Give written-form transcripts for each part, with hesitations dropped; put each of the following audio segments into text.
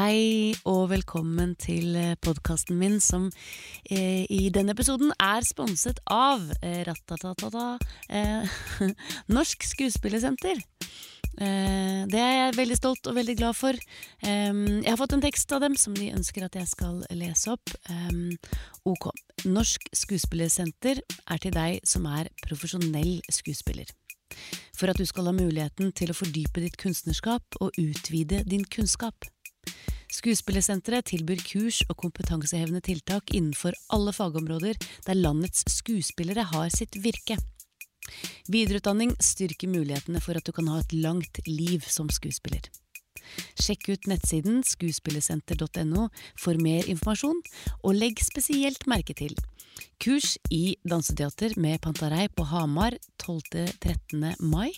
Hei og velkommen til podcasten min som i denne episoden sponset av Norsk Skuespillersenter. Det jeg veldig stolt og veldig glad for. Jeg har fått en tekst av dem som de ønsker at jeg skal lese opp. Ok, Norsk Skuespillersenter til deg som profesjonell skuespiller. For at du skal ha muligheten til å fordype ditt kunstnerskap og utvide din kunnskap. Skuespillersenteret tilbyr kurs og kompetansehevende tiltak innenfor alle fagområder der landets skuespillere har sitt virke. Videreutdanning styrker mulighetene for at du kan ha et langt liv som skuespiller. Sjekk ut nettsiden skuespillersenter.no for mer informasjon, og legg spesielt merke til kurs i danseteater med Pantarei på Hamar 12.–13. mai.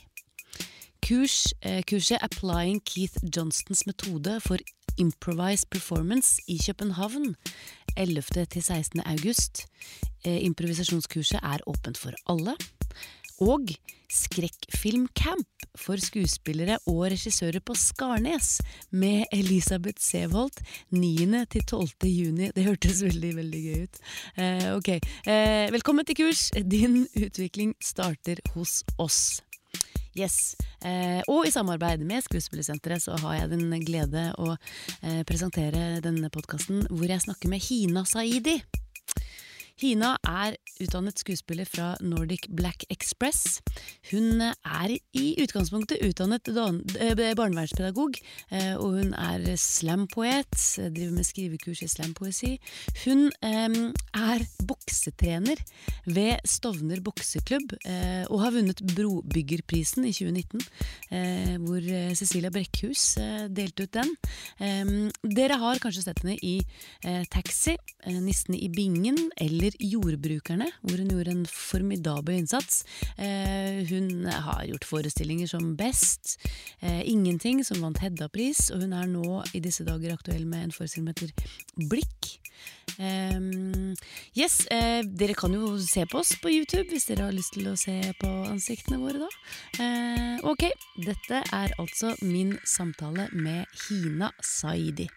Kurset Applying Keith Johnstons metode for Improvised Performance i København 11.–16. august. Improvisasjonskurset åpent for alle. Og skrekkfilmcamp for skuespillere og regissører på Skarnes med Elisabeth Sevholt 9.–12. juni. Det hørtes veldig, veldig gøy ut. Ok, velkommen til kurs. Din utvikling starter hos oss. Yes, og i samarbeid med Skuespillersenteret så har jeg den glede å presentere denne podcasten hvor jeg snakker med Hina Saidi. Hina utdannet skuespiller fra Nordic Black Express. Hun i utgangspunktet utdannet barnevernspedagog, og hun slampoet, driver med skrivekurs i slampoesi. Hun boksetrener ved Stovner bokseklubb, og har vunnet Brobyggerprisen i 2019, hvor Cecilia Brækhus delte ut den. Dere har kanskje sett henne i Taxi, Nissene i Bingen, eller Jordbrukerne, hvor hun gjorde en formidabel innsats. Hun har gjort forestillinger som Best, Ingenting, som vant Hedda-pris, og hun nå i disse dager aktuell med en forestilling som heter Blikk. Yes, dere kan jo se på oss på YouTube hvis dere har lyst til å se på ansiktene våre da. Ok, dette altså min samtale med Hina Saidi.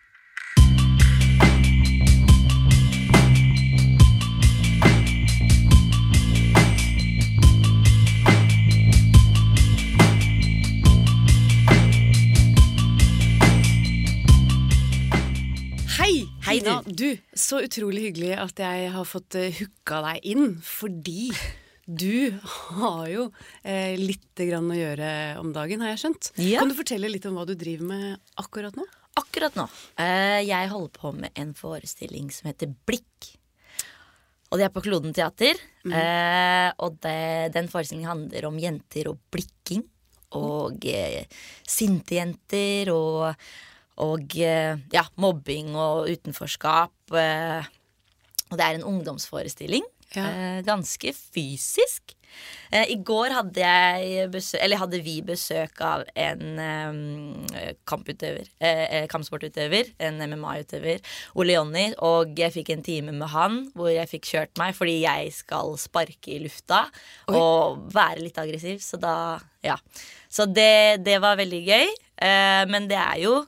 Hei du, så utrolig hyggelig at jeg har fått hooka deg inn, fordi du har jo litt grann å gjøre om dagen, har jeg skjønt. Ja. Kan du fortelle litt om hva du driver med akkurat nå? Akkurat nå. Jeg holder på med en forestilling som heter Blikk. Og det på Kloden Teater. Og den forestillingen handler om jenter og blikking. Og sinte jenter og mobbing og utenforskap. Og det en ungdomsforestilling. Ja. Ganske fysisk. I går hadde vi besøk av en kampsportutøver, en MMA-utøver, Ole Jonny, og jeg fikk en time med han, hvor jeg fikk kjørt meg, fordi jeg skal sparke i lufta og være litt aggressiv, så Så det var veldig gøy, men det jo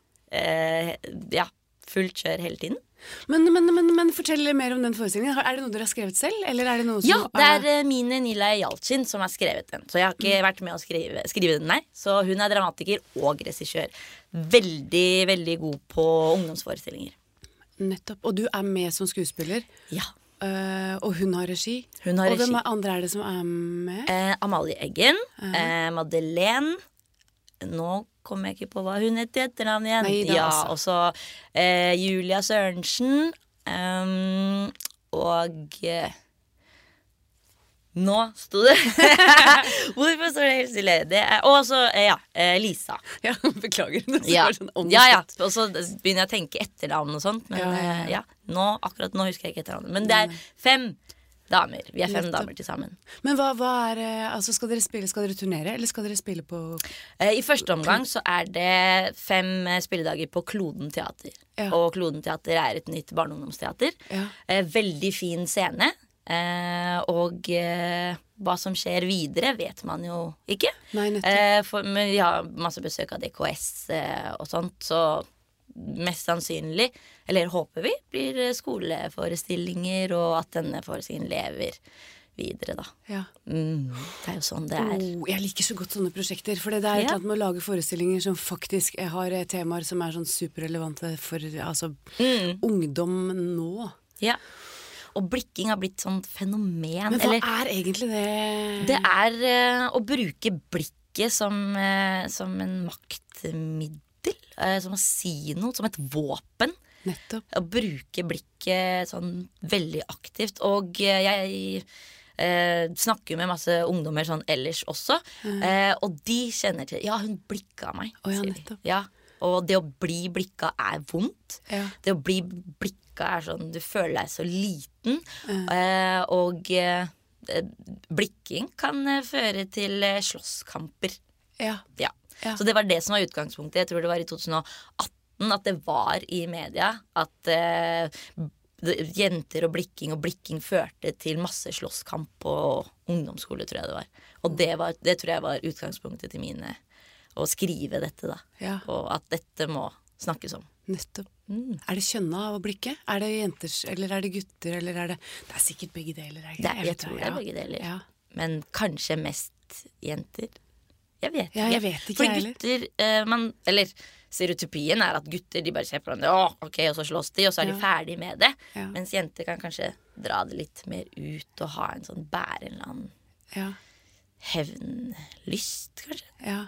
fullt kjør hele tiden. Men fortell mer om den forestillingen. Det noe dere har skrevet selv, eller det noe som... Ja, det Mine Nilay Yalcin som har skrevet den. Så jeg har ikke vært med å skrive den, nei. Så hun dramatiker og regissør. Veldig, veldig god på ungdomsforestillinger. Nettopp. Og du med som skuespiller? Ja. Og hun har regi? Hun har regi. Og hvem andre det som med? Amalie Eggen, Madeleine. Nå kommer jeg ikke på hva hun heter etternavn igjen. Nei, og så Julia Sørensen og nå sto det hvorfor står det helt stille? Og så, Lisa. Ja, beklager. Og så begynner jeg å tenke etternavn og sånt, men akkurat nå husker jeg ikke etternavn. Men det 5 damer. Vi 5 damer til sammen. Men hva altså skal dere turnere, eller skal dere spille på... I første omgang så det 5 spilledager på Kloden Teater. Ja. Og Kloden Teater et nytt barne- og ungdomsteater. Ja. Veldig fin scene. Og hva som skjer videre vet man jo ikke. Nei, nettopp. Men vi har masse besøk av DKS og sånt, så mest sannsynlig, eller håper vi, blir skoleforestillinger, og at denne forestillingen lever videre, da. Ja. Det er jo sånn det er. Jeg liker så godt sånne prosjekter, for det er et eller annet med å lage forestillinger som faktisk har temaer som er sånn superrelevante for ungdom nå. Ja. Og blikking har blitt sånn fenomen. Men hva er egentlig det? Det er å bruke blikket som en maktmiddel. Som å si noe, som et våpen. Nettopp. Å bruke blikket sånn veldig aktivt. Og jeg snakker med masse ungdommer sånn ellers også. Og de kjenner til ja, hun blikka meg. Ja, nettopp. Ja. Og det å bli blikka er vondt. Ja. Det å bli blikka er sånn du føler deg så liten. Og blikking kan føre til slåsskamper. Ja. Så det var det som var utgangspunktet. Jeg tror det var i 2018 at det var i media at jenter og blikking førte til masse slåsskamp på ungdomsskole, tror jeg det var. Og det tror jeg var utgangspunktet til mine å skrive dette, da. Ja. Og at dette må snakkes om. Nettopp. Er det kjønna å blikke? Er det jenters, eller er det gutter, eller er det er sikkert begge deler. Jeg tror det er begge deler. Ja. Men kanskje mest jenter. Jeg vet ikke. Jeg vet ikke. For gutter, eller stereotypien er at gutter de bare ser på hverandre, ok, og så slåss de, og så er de ferdig med det. Ja. Mens jenter kan kanskje dra det litt mer ut og ha en sånn bære en eller annen hevnlyst, kanskje. Ja.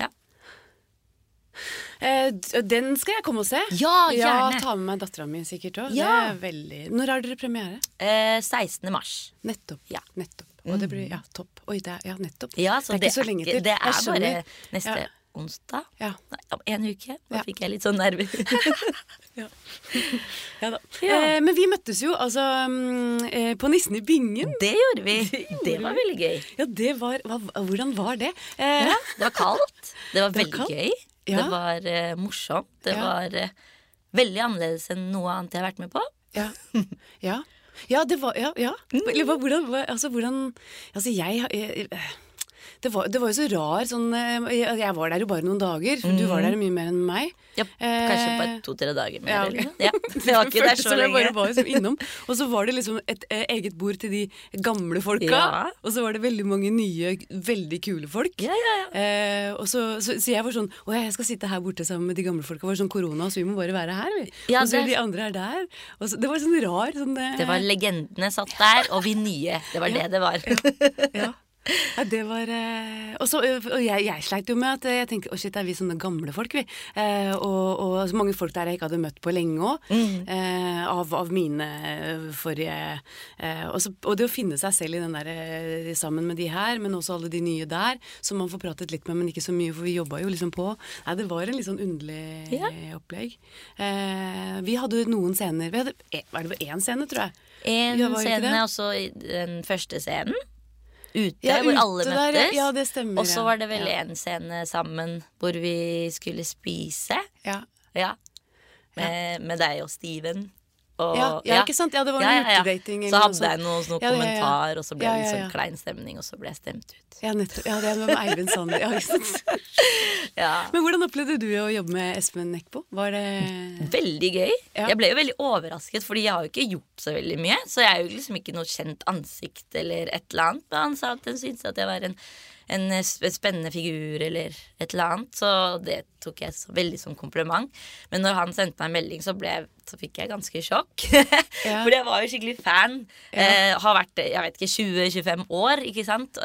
Den skal jeg komme og se. Ja, gjerne. Ta med meg datteren min sikkert også. Ja. Det er veldig... Når har dere premiere? 16. mars. Nettopp. Ja. Nettopp. Og det blir topp. Oi, nettopp. Ja, så det er ikke så lenge til. Det er bare neste onsdag. Ja. Om en uke. Da fikk jeg litt sånn nerver. Ja da. Men vi møttes jo altså på Nissen i Bingen. Det gjorde vi. Det var veldig gøy. Ja, hvordan var det? Det var kaldt. Det var veldig gøy. Ja. Det var morsomt. Det var veldig annerledes enn noe annet jeg har vært med på. Det var hvordan det var jo så rar sånn, jeg var der jo bare noen dager. For du var der mye mer enn meg. Ja, kanskje bare 2-3 dager mer. Det var ikke der så lenge. Jeg bare var liksom innom. Og så var det liksom et eget bord til de gamle folka. Og så var det veldig mange nye, veldig kule folk. Og så jeg var sånn jeg skal sitte her borte sammen med de gamle folka. Det var sånn korona, så vi må bare være her. Og så de andre er der. Og så, det var sånn rar sånn, Det var legendene satt der, og vi nye. Det var det var. Ja, det var og jeg sleit jo med at jeg tenkte shit, er vi sånne gamle folk, vi? Og så mange folk der jeg ikke hadde møtt på lenge også, av mine forrige og det å finne seg selv i den der sammen med de her, men også alle de nye der, som man får pratet litt med, men ikke så mye, for vi jobbet jo liksom på. Nei, det var en litt sånn underlig opplegg. Vi hadde noen scener, var det én scene, tror jeg? En scene, og så den første scenen. Ute, hvor alle møttes. Ja, det stemmer. Og så var det vel en scene sammen hvor vi skulle spise. Med deg og Steven. Og, ikke sant? Ja, det var noe utedating. Så hadde jeg noe kommentar, og så ble det sånn klein stemning, og så ble jeg stemt ut. Ja, nettopp. Ja, det er med Eivind Sander. Ja, ikke sant? Men hvordan opplevde du å jobbe med Espen Eckbo? Var det veldig gøy. Jeg ble jo veldig overrasket, fordi jeg har jo ikke gjort så veldig mye. Så jeg er jo liksom ikke noe kjent ansikt eller et eller annet. Men han sa at han syntes at jeg var en spennende figur eller et eller annet. Så det tok jeg veldig som kompliment. Men når han sendte meg en melding, så fikk jeg ganske sjokk. For jeg var jo skikkelig fan. Har vært, jeg vet ikke, 20-25 år, ikke sant?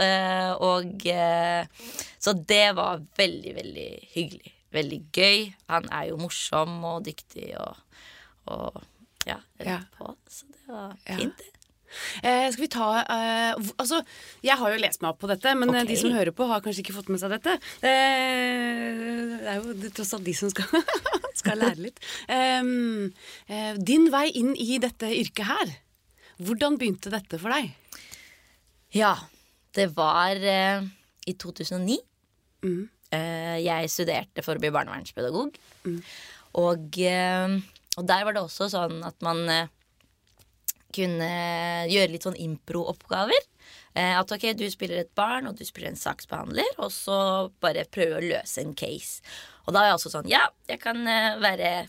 Så det var veldig, veldig hyggelig. Veldig gøy. Han er jo morsom og dyktig og rett på. Så det var fint, det. Skal vi ta altså, jeg har jo lest meg opp på dette, men de som hører på har kanskje ikke fått med seg dette. Det er jo tross alt de som skal lære litt. Din vei inn i dette yrket her, hvordan begynte dette for deg? Ja, det var i 2009. Jeg studerte for å bli barnevernspedagog. Og der var det også sånn at man kunne gjøre litt sånn impro-oppgaver. At ok, du spiller et barn, og du spiller en saksbehandler, og så bare prøve å løse en case. Og da var jeg også sånn, jeg kan være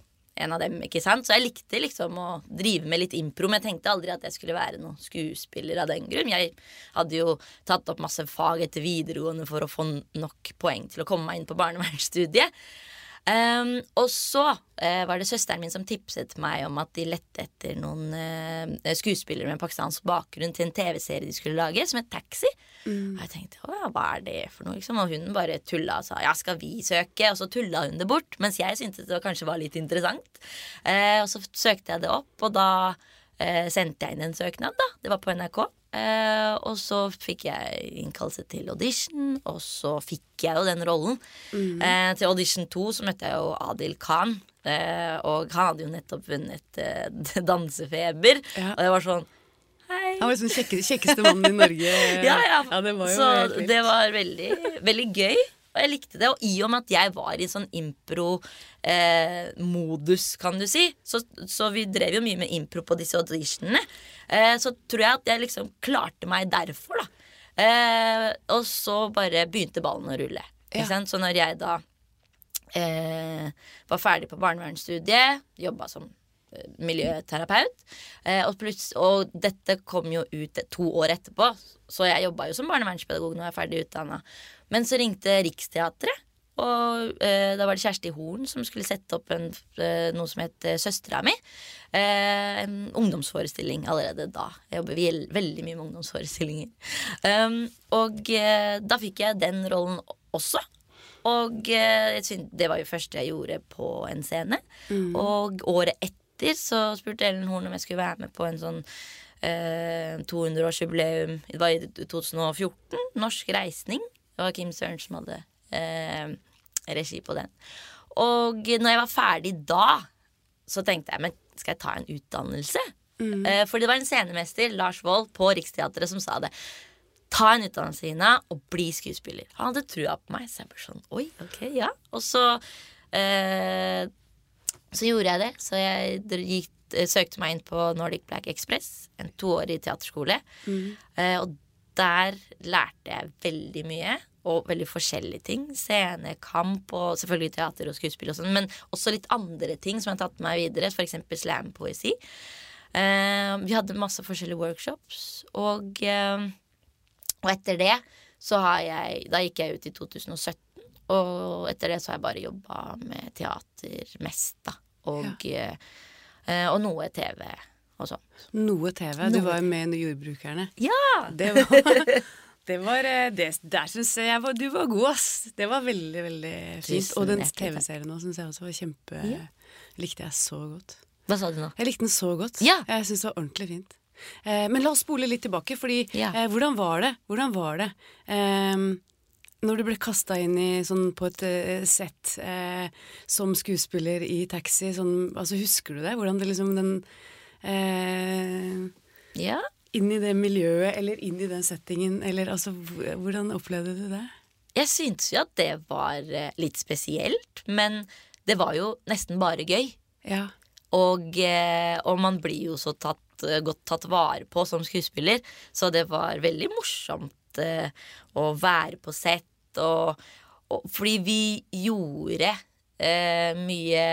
en av dem, ikke sant? Så jeg likte liksom å drive med litt impro, men jeg tenkte aldri at jeg skulle være noen skuespiller av den grunn. Jeg hadde jo tatt opp masse fag etter videregående for å få nok poeng til å komme meg inn på barnevernsstudiet. Og så var det søsteren min som tipset meg om at de lette etter noen skuespillere med pakistansk bakgrunn til en TV-serie de skulle lage, som het Taxi. Og jeg tenkte, hva er det for noe? Liksom? Og hun bare tulla og sa, ja, skal vi søke? Og så tulla hun det bort, mens jeg syntes det kanskje var litt interessant. Og så søkte jeg det opp, og da sendte jeg inn en søknad da. Det var på NRK. Og så fikk jeg innkallelse til audition, og så fikk jeg jo den rollen. Til audition 2 så møtte jeg jo Adil Khan, og han hadde jo nettopp vunnet Dansefeber. Og det var sånn, hei. Han var sånn kjekkeste mannen i Norge. Ja, det var jo så det var veldig, veldig gøy. Og jeg likte det, og i og med at jeg var i sånn impro-modus, kan du si, så vi drev jo mye med impro på disse auditionene, så tror jeg at jeg liksom klarte meg derfor da. Og så bare begynte ballen å rulle. Så når jeg da var ferdig på barnevernsstudiet, jobbet som miljøterapeut, og dette kom jo ut 2 år etterpå, så jeg jobbet jo som barnevernspedagog når jeg er ferdig utdannet. Men så ringte Riksteatret, og da var det Kjersti Horn som skulle sette opp noe som het Søstera mi, en ungdomsforestilling allerede da. Jeg jobber veldig mye med ungdomsforestillinger. Og da fikk jeg den rollen også. Og det var jo første jeg gjorde på en scene. Og året etter så spurte Ellen Horn om jeg skulle være med på en sånn 200-årsjubileum. Det var i 2014, Norsk Reisning. Det var Kim Søren som hadde regi på den. Og når jeg var ferdig da, så tenkte jeg, men skal jeg ta en utdannelse? For det var en scenemester, Lars Wold, på Riksteatret som sa det. Ta en utdannelse, Ina, og bli skuespiller. Han hadde trua på meg, så jeg bare sånn, oi, ok, ja. Og så gjorde jeg det. Så jeg søkte meg inn på Nordic Black Express, en 2-årig teaterskole. Og der lærte jeg veldig mye, og veldig forskjellige ting. Scene, kamp, og selvfølgelig teater og skuespill og sånn, men også litt andre ting som jeg har tatt med meg videre, for eksempel slam-poesi. Vi hadde masse forskjellige workshops, og etter det så da gikk jeg ut i 2017, og etter det så har jeg bare jobbet med teater mest da, og noe TV og sånt. Noe TV? Du var jo med i Jordbrukerne. Ja! Der synes jeg du var god, ass. Det var veldig, veldig fint. Og den TV-serien nå synes jeg også var likte jeg så godt. Hva sa du nå? Jeg likte den så godt. Ja. Jeg synes det var ordentlig fint. Men la oss spole litt tilbake, fordi hvordan var det? Når du ble kastet inn på et sett som skuespiller i Taxi, altså husker du det? Hvordan det liksom inn i det miljøet, eller inn i den settingen, eller altså, hvordan opplevde du det? Jeg synes jo at det var litt spesielt, men det var jo nesten bare gøy. Ja. Og man blir jo så godt tatt vare på som skuespiller, så det var veldig morsomt å være på sett, og fordi vi gjorde mye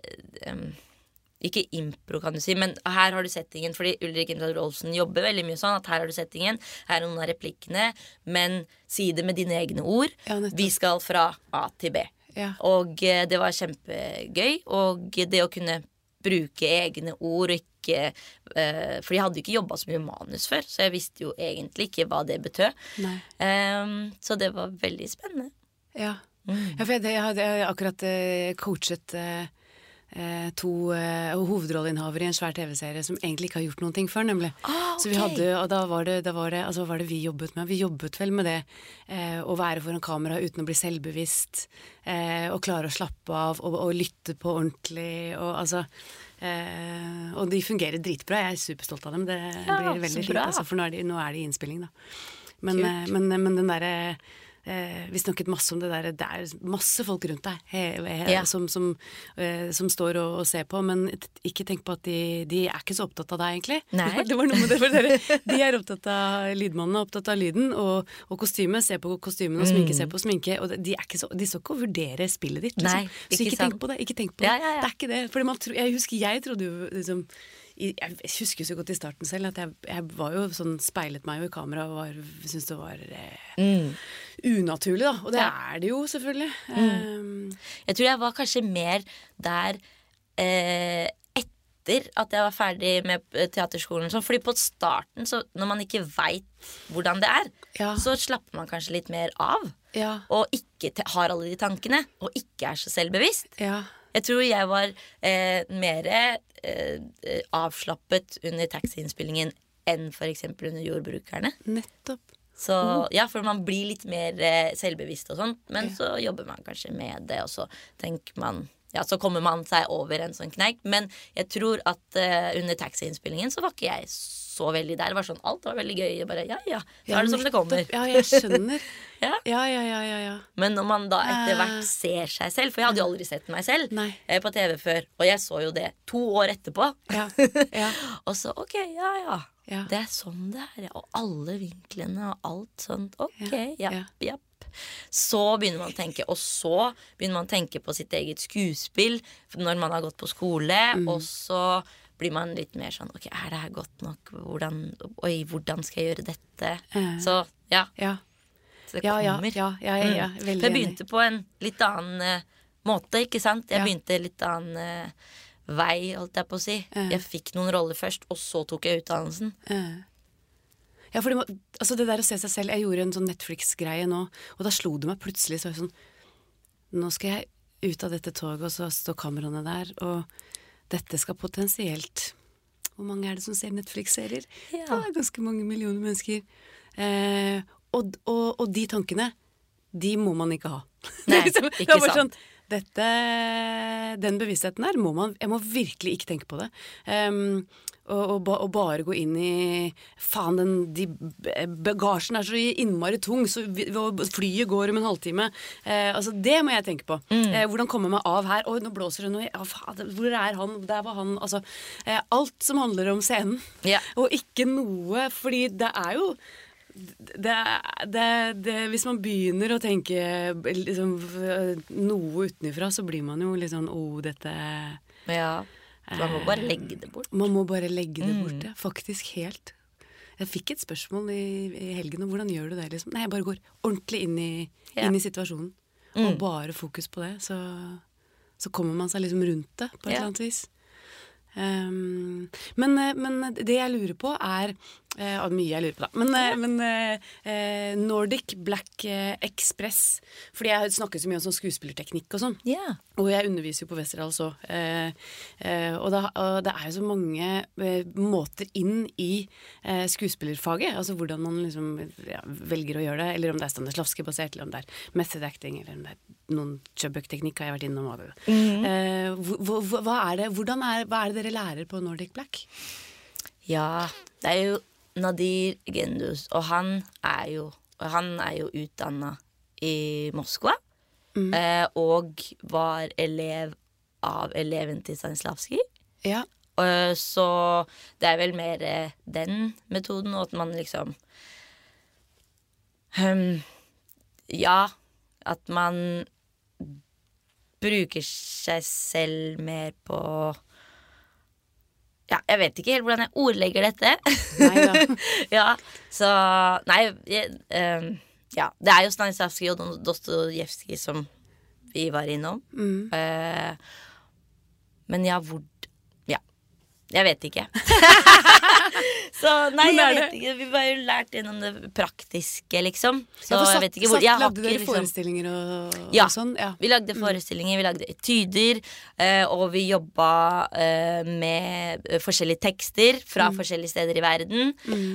ikke impro, kan du si, men her har du settingen, fordi Ulrik Imdal Rolfsen jobber veldig mye sånn, at her har du settingen, her er noen av replikkene, men si det med dine egne ord. Vi skal fra A til B. Og det var kjempegøy, og det å kunne bruke egne ord, og ikke, for jeg hadde jo ikke jobbet så mye manus før, så jeg visste jo egentlig ikke hva det betød. Så det var veldig spennende. Ja, for jeg hadde akkurat coachet 2 hovedrolleinnehavere i en svær TV-serie som egentlig ikke har gjort noen ting før, nemlig. Så vi hadde, og da var det altså, hva var det vi jobbet med? Vi jobbet vel med det å være foran kamera uten å bli selvbevisst, og klare å slappe av, og lytte på ordentlig, og altså og de fungerer dritbra. Jeg er superstolt av dem. Det blir veldig fint, altså, for nå er de i innspilling da. Men den der vi snakket masse om det der, det masse folk rundt deg som står og ser på, men ikke tenk på at de ikke så opptatt av deg egentlig. Nei. Det var noe med det for dere. De opptatt av lydmannen, opptatt av lyden og kostyme, se på kostymen og sminke, se på sminke, og de så ikke å vurdere spillet ditt. Liksom. Nei, så ikke tenk på det, ikke tenk på det. Ja. Det ikke det, fordi jeg trodde jo liksom jeg husker så godt i starten selv at jeg var jo sånn, speilet meg jo i kamera og syntes det var unaturlig da, og det det jo selvfølgelig. Jeg tror jeg var kanskje mer der etter at jeg var ferdig med teaterskolen, fordi på starten, så når man ikke vet hvordan det så slapper man kanskje litt mer av, og ikke har alle de tankene, og ikke så selvbevisst. Jeg tror jeg var mer avslappet under taxiinnspillingen enn for eksempel under Jordbrukerne. Nettopp. Så for man blir litt mer selvbevisst og sånt, men så jobber man kanskje med det, og så tenker man, så kommer man seg over en sånn kneik. Men jeg tror at under taxiinnspillingen så var ikke jeg så veldig der. Det var sånn, alt var veldig gøy. Jeg bare, så det som det kommer. Ja, jeg skjønner. Ja. Men når man da etter hvert ser seg selv, for jeg hadde jo aldri sett meg selv på TV før, og jeg så jo det 2 år etterpå. Og så, ok, det sånn det og alle vinklene og alt sånt, ok, Så begynner man å tenke, og så begynner man å tenke på sitt eget skuespill når man har gått på skole, og så blir man litt mer sånn, ok, det her godt nok? Hvordan skal jeg gjøre dette? Så, Så det kommer. Veldig jeg begynte på en litt annen måte, ikke sant? Jeg begynte litt annen vei, holdt jeg på å si. Jeg fikk noen roller først, og så tok jeg utdannelsen. Ja, for det der å se seg selv, jeg gjorde en sånn Netflix-greie nå, og da slo det meg plutselig så sånn, nå skal jeg ut av dette toget, og så står kameraene der, og dette skal potensielt, hvor mange det som ser Netflix-serier? Det ganske mange millioner mennesker. Og de tankene, de må man ikke ha. Nei, ikke sant. Sånn, den bevisstheten der jeg må virkelig ikke tenke på det. Og bare gå inn i de bagasjen så innmari tung, så flyet går om en halvtime. Altså det må jeg tenke på. Hvordan kommer jeg meg av her? Nå blåser det noe. Hvor han? Der var han. Altså, alt som handler om scenen. Og ikke noe, fordi det jo hvis man begynner å tenke liksom, noe utenifra, så blir man jo litt sånn dette man må bare legge det bort. Man må bare legge det bort, faktisk helt. Jeg fikk et spørsmål i helgen om hvordan gjør du det liksom? Nei, jeg bare går ordentlig inn i situasjonen og bare fokus på det, så kommer man seg liksom rundt det på et eller annet vis. Men det jeg lurer på mye jeg lurer på da, men Nordic Black Express, fordi jeg snakker så mye om sånn skuespillerteknikk og sånn, og jeg underviser jo på Westerdals også, og det jo så mange måter inn i skuespillerfaget, altså hvordan man liksom velger å gjøre det, eller om det Stanislavski-basert, eller om det method acting, eller om det noen Chubbuck-teknikk har jeg vært innom. Hva hva det dere lærer på Nordic Black? Ja, det jo Nadir Gendus, og han jo utdannet i Moskva, og var elev av eleven til Stanislavski. Så det vel mer den metoden, og at man liksom at man bruker seg selv mer på jeg vet ikke helt hvordan jeg ordlegger dette. Det jo Stanislavski og Dostojevskij som vi var innom. Men jeg vet ikke. Så nei, jeg vet ikke. Vi var jo lært gjennom det praktiske, liksom. Så jeg vet ikke hvor lagde dere forestillinger og sånn? Vi lagde forestillinger, vi lagde etyder, og vi jobba med forskjellige tekster fra forskjellige steder i verden.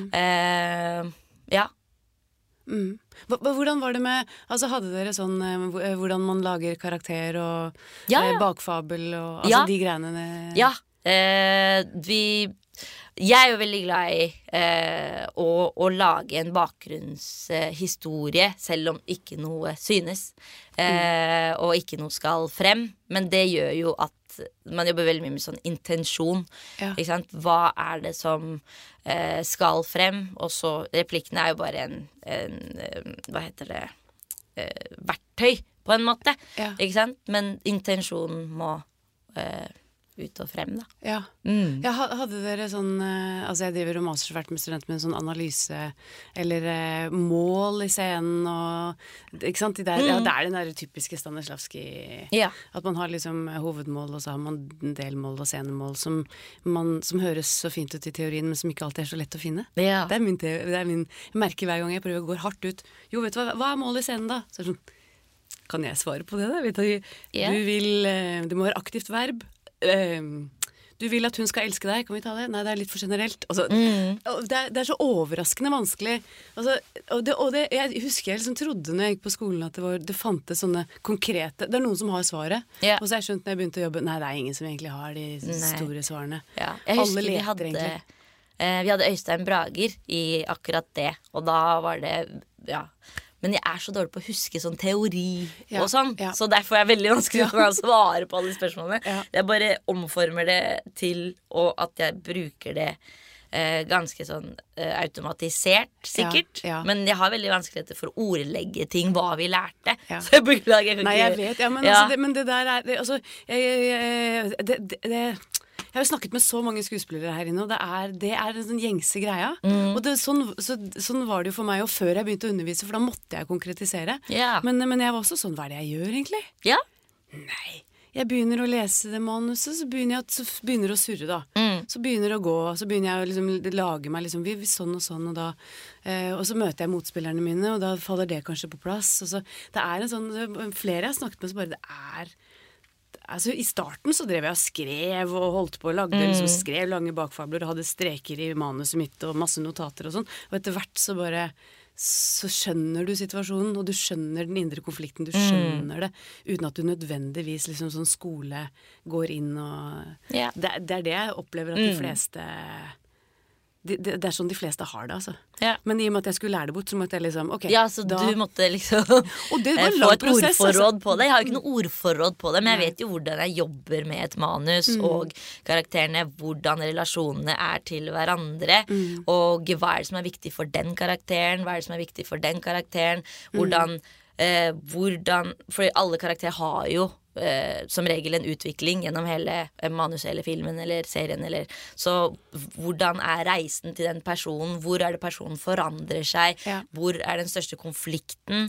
Hvordan var det med, altså hadde dere sånn hvordan man lager karakter og bakfabel og altså de greiene? Jeg er jo veldig glad i å lage en bakgrunnshistorie, selv om ikke noe synes. Og ikke noe skal frem. Men det gjør jo at man jobber veldig mye med sånn intensjon. Ikke sant? Hva er det som skal frem? Og så replikkene er jo bare en hva heter det? Verktøy, på en måte. Ikke sant? Men intensjonen må ut og frem, da. Ja, hadde dere sånn altså jeg driver og maser så fælt med studenter med en sånn analyse eller mål i scenen og ikke sant, det er den der typiske Stanislavski at man har liksom hovedmål og så har man delmål og scenemål som høres så fint ut i teorien, men som ikke alltid er så lett å finne. Det er min jeg merker hver gang jeg prøver å gå hardt ut. Jo, vet du hva er målet i scenen da? Så er det sånn, kan jeg svare på det da? Vet du, det må være aktivt verb. Du vil at hun skal elske deg, kan vi ta det? Nei, det er litt for generelt altså, det er så overraskende vanskelig altså, og det jeg husker jeg liksom trodde når jeg gikk på skolen at det fantes sånne konkrete, det er noen som har svaret og så har jeg skjønt når jeg begynte å jobbe nei, det er ingen som egentlig har de store svarene jeg husker vi hadde Øystein Brager i akkurat det og da var det men jeg er så dårlig på å huske sånn teori og sånn, så derfor er det veldig vanskelig for meg å svare på alle spørsmålene. Jeg bare omformer det til at jeg bruker det ganske sånn automatisert, sikkert. Men jeg har veldig vanskeligheter for å ordlegge ting, hva vi lærte. Så jeg beklager. Nei, jeg vet, men, altså, men det der er altså, jeg har jo snakket med så mange skuespillere her inne, og det er en sånn gjengse greia. Og sånn var det jo for meg, og før jeg begynte å undervise, for da måtte jeg konkretisere. Men jeg var også sånn, hva er det jeg gjør egentlig? Nei, jeg begynner å lese det manuset, så begynner det å surre da. Så begynner det å gå, så begynner jeg å liksom, lage meg liksom, sånn og sånn, og så møter jeg motspillerne mine, og da faller det kanskje på plass. Og så, det er en sånn, flere jeg har snakket med, så bare det er... Altså, i starten så drev jeg og skrev og holdt på og lagde liksom, skrev lange bakfabler og hadde streker i manuset mitt og masse notater og sånn. Og etter hvert så skjønner du situasjonen, og du skjønner den indre konflikten, du skjønner det, uten at du nødvendigvis liksom sånn skole går inn og... Det er det jeg opplever at de fleste... Det er sånn de fleste har det, altså. Men i og med at jeg skulle lære det bort, så måtte jeg liksom så du måtte liksom og det var en få lang et prosess, ordforråd på det. Jeg har jo ikke noe ordforråd på det, men jeg vet jo hvordan jeg jobber med et manus og karakterene, hvordan relasjonene er til hverandre, og hva er det som er viktig for den karakteren, hva er det som er viktig for den karakteren, hvordan for alle karakterer har jo som regel en utvikling gjennom hele manuset eller filmen eller serien eller, så hvordan er reisen til den personen, hvor er det personen forandrer seg, hvor er den største konflikten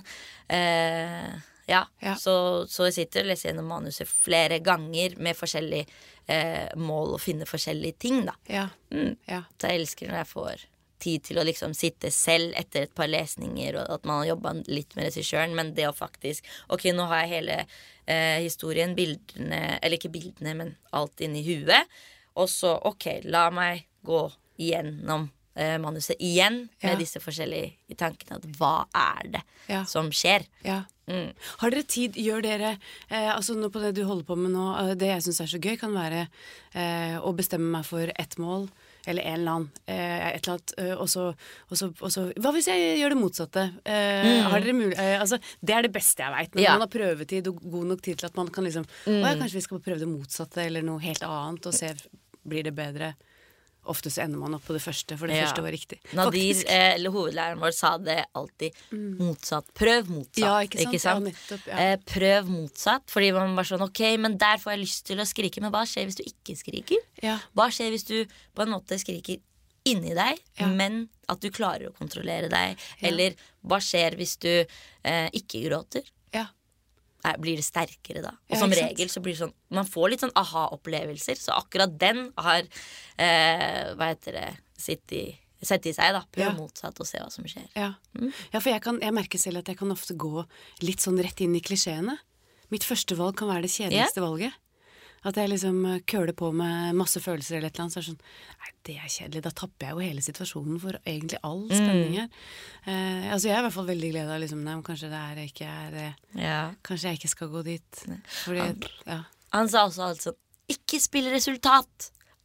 så jeg sitter og leser gjennom manuset flere ganger med forskjellige mål og finne forskjellige ting da så jeg elsker når jeg får tid til å liksom sitte selv etter et par lesninger og at man har jobbet litt med regissøren, men det å faktisk nå har jeg hele historien, bildene, eller ikke bildene, men alt inn i huet, og så la meg gå igjennom manuset igjen med disse forskjellige tankene, at hva er det som skjer? Har dere tid, gjør dere altså nå på det du holder på med nå, det jeg synes er så gøy kan være å bestemme meg for ett mål eller en eller annen et eller annet og så hva hvis jeg gjør det motsatte har dere altså, det er det beste jeg vet når man har prøvetid og god nok tid til at man kan liksom kanskje vi skal prøve det motsatte eller noe helt annet og se, blir det bedre ofte så ender man opp på det første for det første var riktig Nadir, eller hovedlæreren vår sa det alltid motsatt, prøv motsatt ikke sant? Nettopp, prøv motsatt fordi man bare sånn, men der får jeg lyst til å skrike men hva skjer hvis du ikke skriker? Hva skjer hvis du på en måte skriker inni deg men at du klarer å kontrollere deg eller hva skjer hvis du ikke gråter? Blir det sterkere da og som regel så blir det sånn man får litt sånn aha-opplevelser så akkurat den har hva heter det sett i seg da prøv motsatt og se hva som skjer for jeg merker selv at jeg kan ofte gå litt sånn rett inn i klisjeene mitt første valg kan være det kjedeligste valget at jeg liksom køler på med masse følelser eller et eller annet så er det sånn, nei det er kjedelig da tapper jeg jo hele situasjonen for egentlig all spenning her altså jeg er i hvert fall veldig glad av liksom, nei, kanskje det ikke er kanskje jeg ikke skal gå dit fordi, han sa også altså ikke spill resultat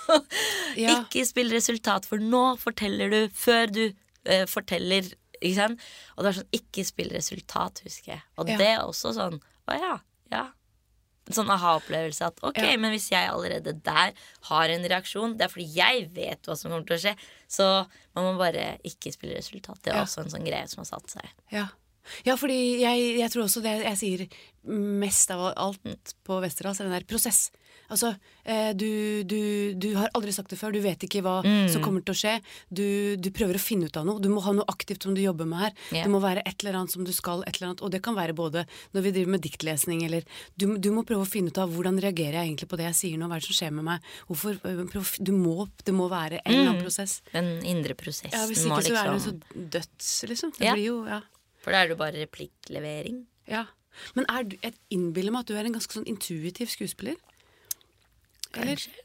Ja. Ikke spill resultat, for nå forteller du før du forteller, ikke sant? Og det var sånn, ikke spill resultat, husker jeg. Og Ja. det er også sånn, å ja, ja. Sånn aha-opplevelse at ok, Ja. men hvis jeg allerede der har en reaksjon, det er fordi jeg vet hva som kommer til å skje, så man må bare ikke spille resultat. Det er Ja. også en sånn greie som har satt seg. Ja. Ja, fordi jeg tror også det jeg sier mest av alt på Westerdals er den der prosess. Altså, du har aldri sagt det før, du vet ikke hva som kommer til å skje. Du prøver å finne ut av noe. Du må ha noe aktivt som du jobber med her. Ja. Det må være et eller annet som du skal, et eller annet. Og det kan være både når vi driver med diktlesning, eller du må prøve å finne ut av hvordan reagerer jeg egentlig på det jeg sier nå, hva er det som skjer med meg. Hvorfor, det må være en eller annen prosess. Den indre prosessen Ja, hvis må ikke så er det liksom så dødt, liksom. Det Ja. blir jo, ja. For da er det bare replikklevering. Ja. Men jeg innbiller meg at du er en ganske sånn intuitiv skuespiller. Eller? Kanskje.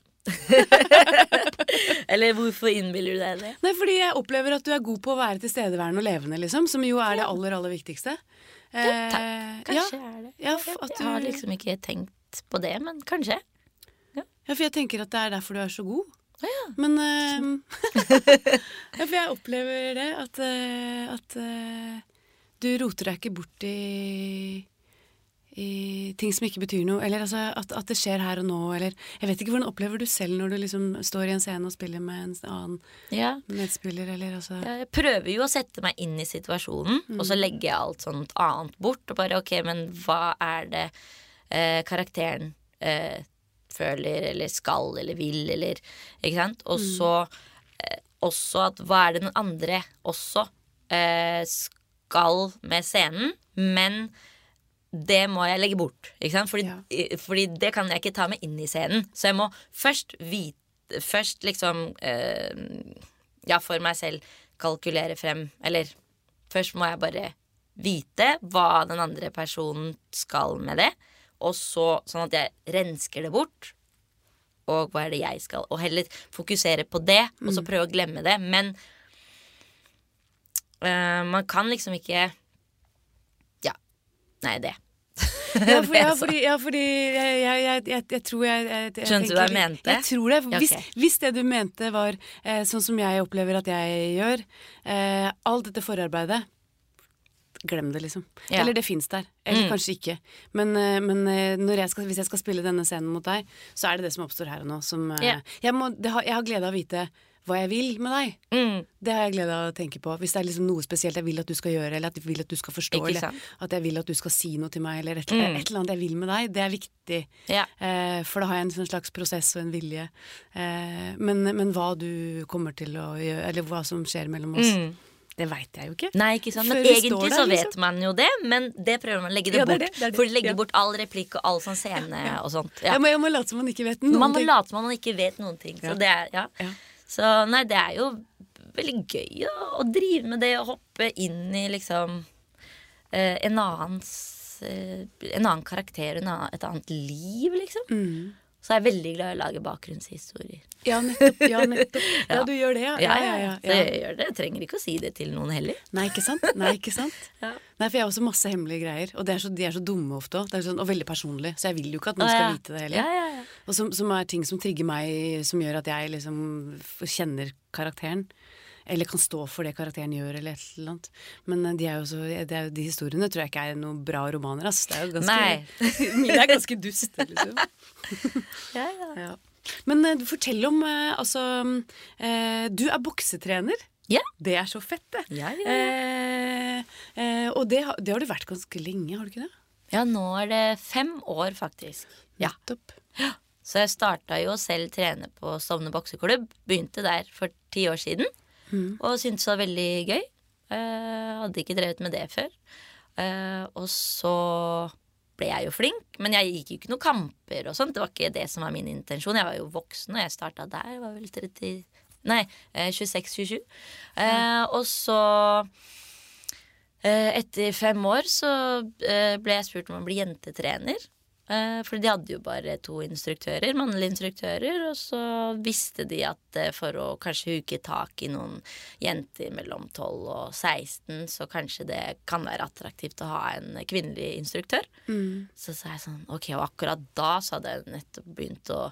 Eller hvorfor innbiller du deg det? Nei, fordi jeg opplever at du er god på å være tilstedeværende og levende, liksom. Som jo er det aller, aller viktigste. Takk. Kanskje ja. er det. Ja, at Jeg har liksom ikke tenkt på det, men kanskje. Ja, for jeg tenker at det er derfor du er så god. Ja. Men ja, for jeg opplever det at du roter deg ikke bort i ting som ikke betyr noe, eller altså at det skjer her og nå, eller jeg vet ikke hvordan opplever du selv når du liksom står i en scene og spiller med en annen Ja. medspiller, eller altså Jeg prøver jo å sette meg inn i situasjonen, og så legger jeg alt sånt annet bort. Og bare ok, men hva er det karakteren føler, eller skal, eller vil, eller ikke sant? Og så også at hva er det den andre også skal med scenen, men det må jeg legge bort, ikke sant? Fordi det kan jeg ikke ta med inn i scenen. Så jeg må først liksom for meg selv kalkulere frem. Eller først må jeg bare vite hva den andre personen skal med det. Og så sånn at jeg rensker det bort. Og hva er det jeg skal? Og heller fokusere på det, og så prøve å glemme det. Men man kan liksom ikke Nei, det. fordi jeg tror jeg Skjønte du hva jeg mente? Jeg tror det. Okay. Hvis det du mente var sånn som jeg opplever at jeg gjør, alt dette forarbeidet, glem det, liksom. Ja. Eller det finnes der. Eller kanskje ikke. Men hvis jeg skal spille denne scenen mot deg, så er det det som oppstår her og nå. Som, jeg har glede av å vite hva jeg vil med deg. Det har jeg glede av å tenke på. Hvis det er liksom noe spesielt jeg vil at du skal gjøre, eller at jeg vil at du skal forstå, eller at jeg vil at du skal si noe til meg, eller et eller annet jeg vil med deg, det er viktig. Ja. For da har jeg en sånn slags prosess og en vilje. Men hva du kommer til å gjøre, eller hva som skjer mellom oss, det vet jeg jo ikke. Nei, ikke sant? Men Før vi egentlig står der, så vet liksom. man jo det, men det prøver man å legge det bort. Det er det. For å legge bort all replikk og all sånn scene og sånt. Ja. Jeg må late som man ikke vet noen ting. Man må late som man ikke vet noen ting. Så det er, Så nei, det er jo veldig gøy å drive med det og hoppe inn i liksom en annen karakter, et annet liv, liksom. Så er jeg veldig glad i å lage bakgrunnshistorier. Ja, nettopp. Ja, du gjør det, Så jeg gjør det. Jeg trenger ikke å si det til noen heller. Nei, ikke sant? Ja. Nei, for jeg har også masse hemmelige greier, og de er så dumme ofte også. Sånn, og veldig personlig, så jeg vil jo ikke at noen skal vite det heller. Og som er ting som trigger meg, som gjør at jeg liksom kjenner karakteren. Eller kan stå for det karakteren gjør, eller et eller annet. Men de historiene tror jeg ikke er noen bra romaner, ass. Det er jo ganske mine er ganske dust, liksom. Ja. Men fortell om du er boksetrener. Ja. Det er så fett, det. Og det har du vært ganske lenge, har du ikke det? Ja, nå er det 5 år, faktisk. Nettopp. Ja. Så jeg starta jo selv trene på Stovner bokseklubb. Begynte der for 10 år siden. Og syntes det var veldig gøy. Hadde ikke drevet med det før. Og så ble jeg jo flink, men jeg gikk jo ikke noen kamper og sånt. Det var ikke det som var min intensjon. Jeg var jo voksen, og jeg starta der. Jeg var vel 26-27. Og så etter 5 år så ble jeg spurt om å bli jentetrener. For de hadde jo bare 2 instruktører, mannlige instruktører. Og så visste de at for å kanskje huke tak i noen jenter mellom 12 og 16, så kanskje det kan være attraktivt å ha en kvinnelig instruktør. Så sa jeg sånn, ok, og akkurat da så hadde jeg nettopp begynt å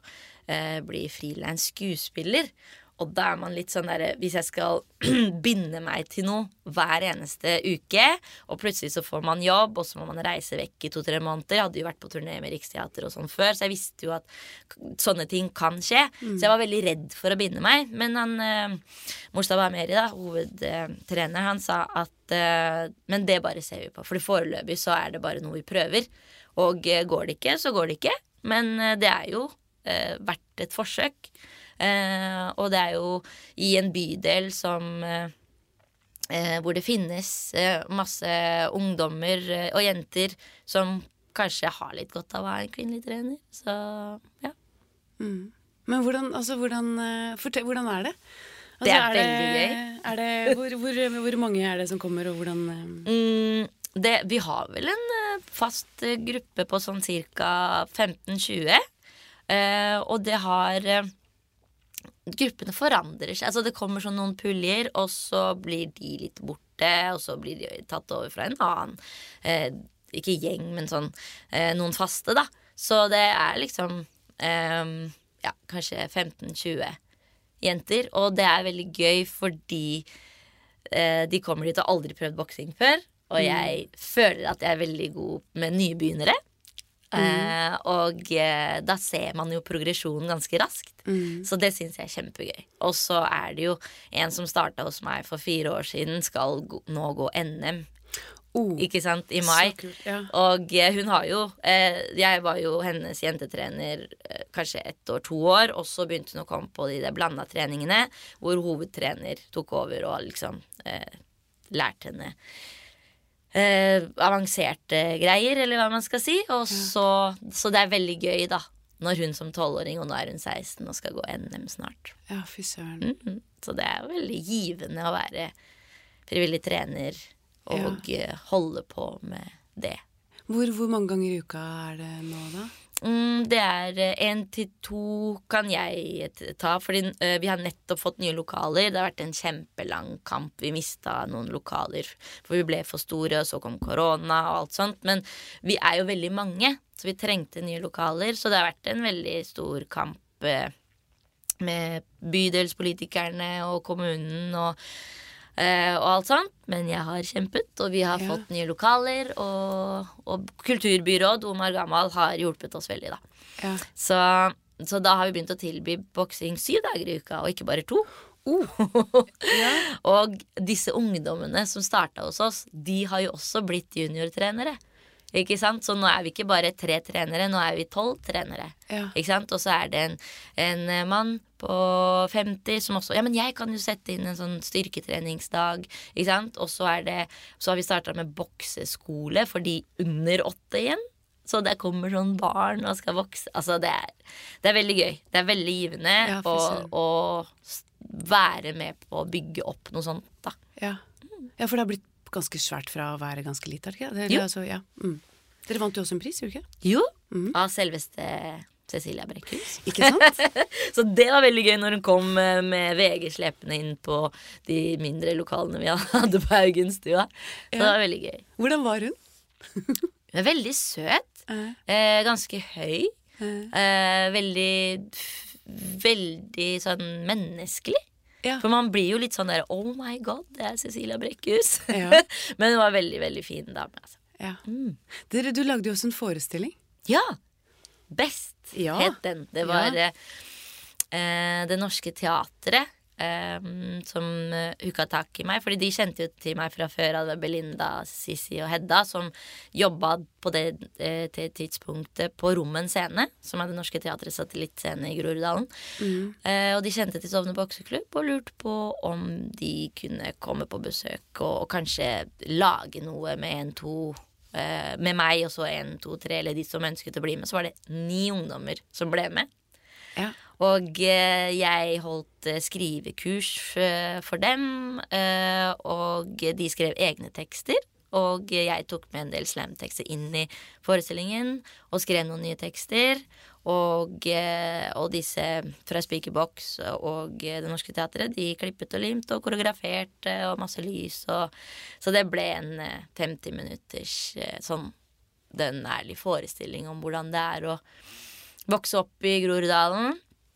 bli freelance skuespiller. Og da man litt sånn der, hvis jeg skal binde meg til noe hver eneste uke, og plutselig så får man jobb, og så må man reise vekk i 2-3 måneder. Jeg hadde jo vært på turné med Riksteater og sånn før, så jeg visste jo at sånne ting kan skje. Så jeg var veldig redd for å binde meg. Men Mojtaba Ameri, da, hovedtrener, han sa at men det bare ser vi på, for foreløpig så er det bare noe vi prøver. Og går det ikke, så går det ikke. Men det er jo vært et forsøk. Og det er jo i en bydel som hvor det finnes masse ungdommer og jenter som kanskje har litt godt av å ha en kvinnelig trener. Så ja. Men hvordan er det? Altså, det er veldig gøy. Hvor mange er det som kommer, og hvordan vi har vel en fast gruppe på sånn cirka 15-20. Og det har gruppene forandrer seg. Altså det kommer sånn noen puljer, og så blir de litt borte, og så blir de tatt over fra en annen ikke gjeng, men sånn noen faste, da. Så det er liksom kanskje 15-20 jenter, og det er veldig gøy fordi de kommer dit og aldri prøvd boksing før, og jeg føler at jeg er veldig god med nybegynnere. Og da ser man jo progresjonen ganske raskt. Så det synes jeg er kjempegøy. Og så er det jo en som startet hos meg for 4 år siden, skal nå gå NM. Ikke sant, i mai. Så kult, ja. Og hun har jo jeg var jo hennes jentetrener kanskje 1 år, 2 år. Og så begynte hun å komme på de der blanda treningene, hvor hovedtrener tok over og liksom lærte henne avanserte greier, eller hva man skal si. Og så det er veldig gøy, da, når hun som 12-åring, og nå er hun 16 og skal gå NM snart. Ja, fy søren. Så det er jo veldig givende å være frivillig trener og holde på med det. Hvor mange ganger i uka er det nå, da? Det er 1-2 kan jeg ta, fordi vi har nettopp fått nye lokaler. Det har vært en kjempelang kamp. Vi mistet noen lokaler, for vi ble for store, og så kom korona og alt sånt. Men vi er jo veldig mange, så vi trengte nye lokaler. Så det har vært en veldig stor kamp med bydelspolitikerne og kommunen og alt sånt. Men jeg har kjempet, og vi har fått nye lokaler, og kulturbyråd Omar Gamal har hjulpet oss veldig, da. Så da har vi begynt å tilby boksing 7 dager i uka, og ikke bare 2. Og disse ungdommene som startet hos oss, de har jo også blitt juniortrenere. Ikke sant? Så nå er vi ikke bare 3 trenere, nå er vi 12 trenere. Ikke sant? Og så er det en mann på 50 som også, men jeg kan jo sette inn en sånn styrketreningsdag, ikke sant? Og så har vi startet med bokseskole for de under 8 igjen. Så det kommer sånn barn og skal vokse. Altså det er veldig gøy. Det er veldig givende å være med på å bygge opp noe sånt, da. Ja, for det har blitt ganske svært fra å være ganske litt, ikke? Dere vant jo også en pris, gjorde ikke? Jo, av selveste Cecilia Brækhus. Ikke sant? Så det var veldig gøy når hun kom med VG slepende inn på de mindre lokalene vi hadde på Haugenstua. Så det var veldig gøy. Hvordan var hun? Hun er veldig søt, ganske høy, veldig sånn menneskelig. For man blir jo litt sånn der, oh my god, det er Cecilia Brækhus. Men hun var veldig, veldig fin dame, altså. Du lagde jo også en forestilling. Ja, Best het den. Det var Det Norske Teatret som hooka tak i meg, fordi de kjente jo til meg fra før av Belinda, Sissi og Hedda, som jobbet på det tidspunktet på Rommen scene, som er Det Norske Teatrets satellittscene i Groruddalen. Og de kjente til Stovner bokseklubb og lurte på om de kunne komme på besøk og kanskje lage noe med 1-2 med meg, og så 1-2-3 eller de som ønsket å bli med. Så var det 9 ungdommer som ble med. Og jeg holdt skrivekurs for dem, og de skrev egne tekster. Og jeg tok med en del slamtekster inn i forestillingen og skrev noen nye tekster. Og disse fra Speakerbox og Det Norske Teatret, de klippet og limt og koreograferte og masse lys. Så det ble en 50 minutters sånn den ærlige forestilling om hvordan det er å vokse opp i Groruddalen.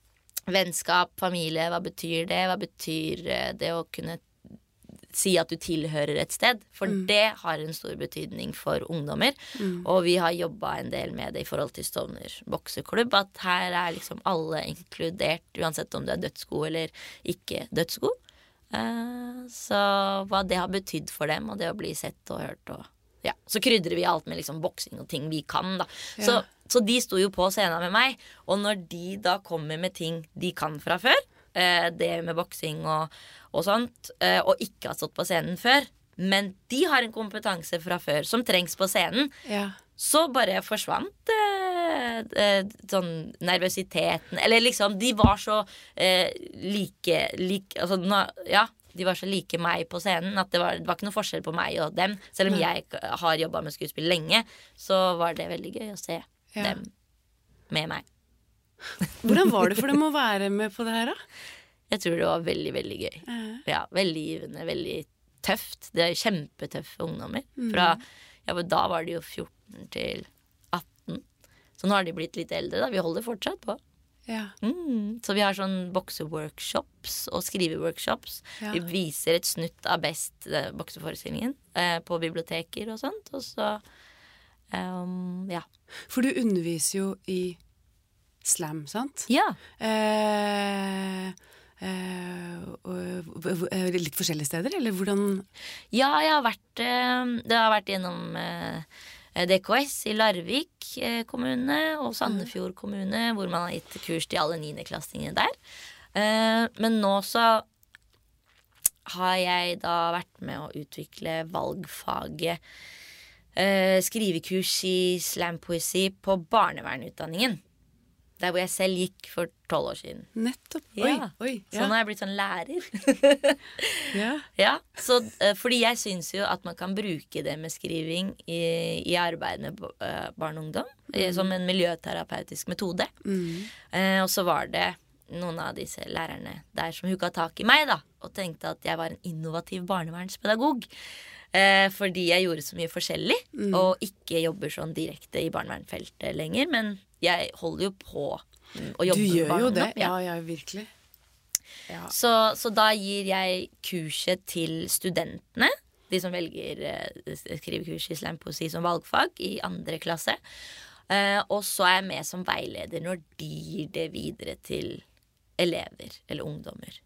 vennskap, familie, hva betyr det? Hva betyr det å kunne si at du tilhører et sted? For det har en stor betydning for ungdommer. Og vi har jobbet en del med det i forhold til Stovner bokseklubb, at her er liksom alle inkludert, uansett om du er dødsgod eller ikke dødsgod. Så hva det har betydd for dem, og det å bli sett og hørt og ja, så krydrer vi alt med liksom boksing og ting vi kan da. Så de sto jo på scenen med meg. Og når de da kommer med ting de kan fra før, det med boksing og sånt, og ikke har stått på scenen før, men de har en kompetanse fra før som trengs på scenen, så bare forsvant sånn nervøsiteten. Eller liksom, de var så like altså, de var så like meg på scenen at det var ikke noe forskjell på meg og dem. Selv om jeg har jobbet med skuespill lenge, så var det veldig gøy å se dem med meg. Hvordan var det for dem å være med på det her da? Jeg tror det var veldig, veldig gøy. Ja, veldig givende, veldig tøft. Det er kjempetøffe ungdommer. Da var de jo 14 til 18. Så nå har de blitt litt eldre da. Vi holder fortsatt på. Så vi har sånn bokseworkshops og skriveworkshops. Vi viser et snutt av best bokseforestillingen på biblioteker og sånt. Og så, For du underviser jo i slam, sant? Ja. Litt forskjellige steder, eller hvordan? Ja, det har vært gjennom DKS i Larvik kommune og Sandefjord kommune, hvor man har gitt kurs til alle 9.-klassingene der. Men nå så har jeg da vært med å utvikle valgfaget skrivekurs i slampoesi på barnevernutdanningen. Der hvor jeg selv gikk for 12 år siden. Nettopp. Oi. Så nå har jeg blitt sånn lærer. Så, fordi jeg synes jo at man kan bruke det med skriving i arbeid med barn og ungdom, som en miljøterapeutisk metode. Og så var det noen av disse lærerne der som hukket tak i meg da, og tenkte at jeg var en innovativ barnevernspedagog. Fordi jeg gjorde så mye forskjellig, og ikke jobber sånn direkte i barnevernfeltet lenger, men jeg holder jo på å jobbe med barn. Du gjør jo det, ja, virkelig. Så da gir jeg kurset til studentene, de som velger skrivekurs i slampoesi som valgfag i 2. klasse. Og så er jeg med som veileder når de gir det videre til elever eller ungdommer.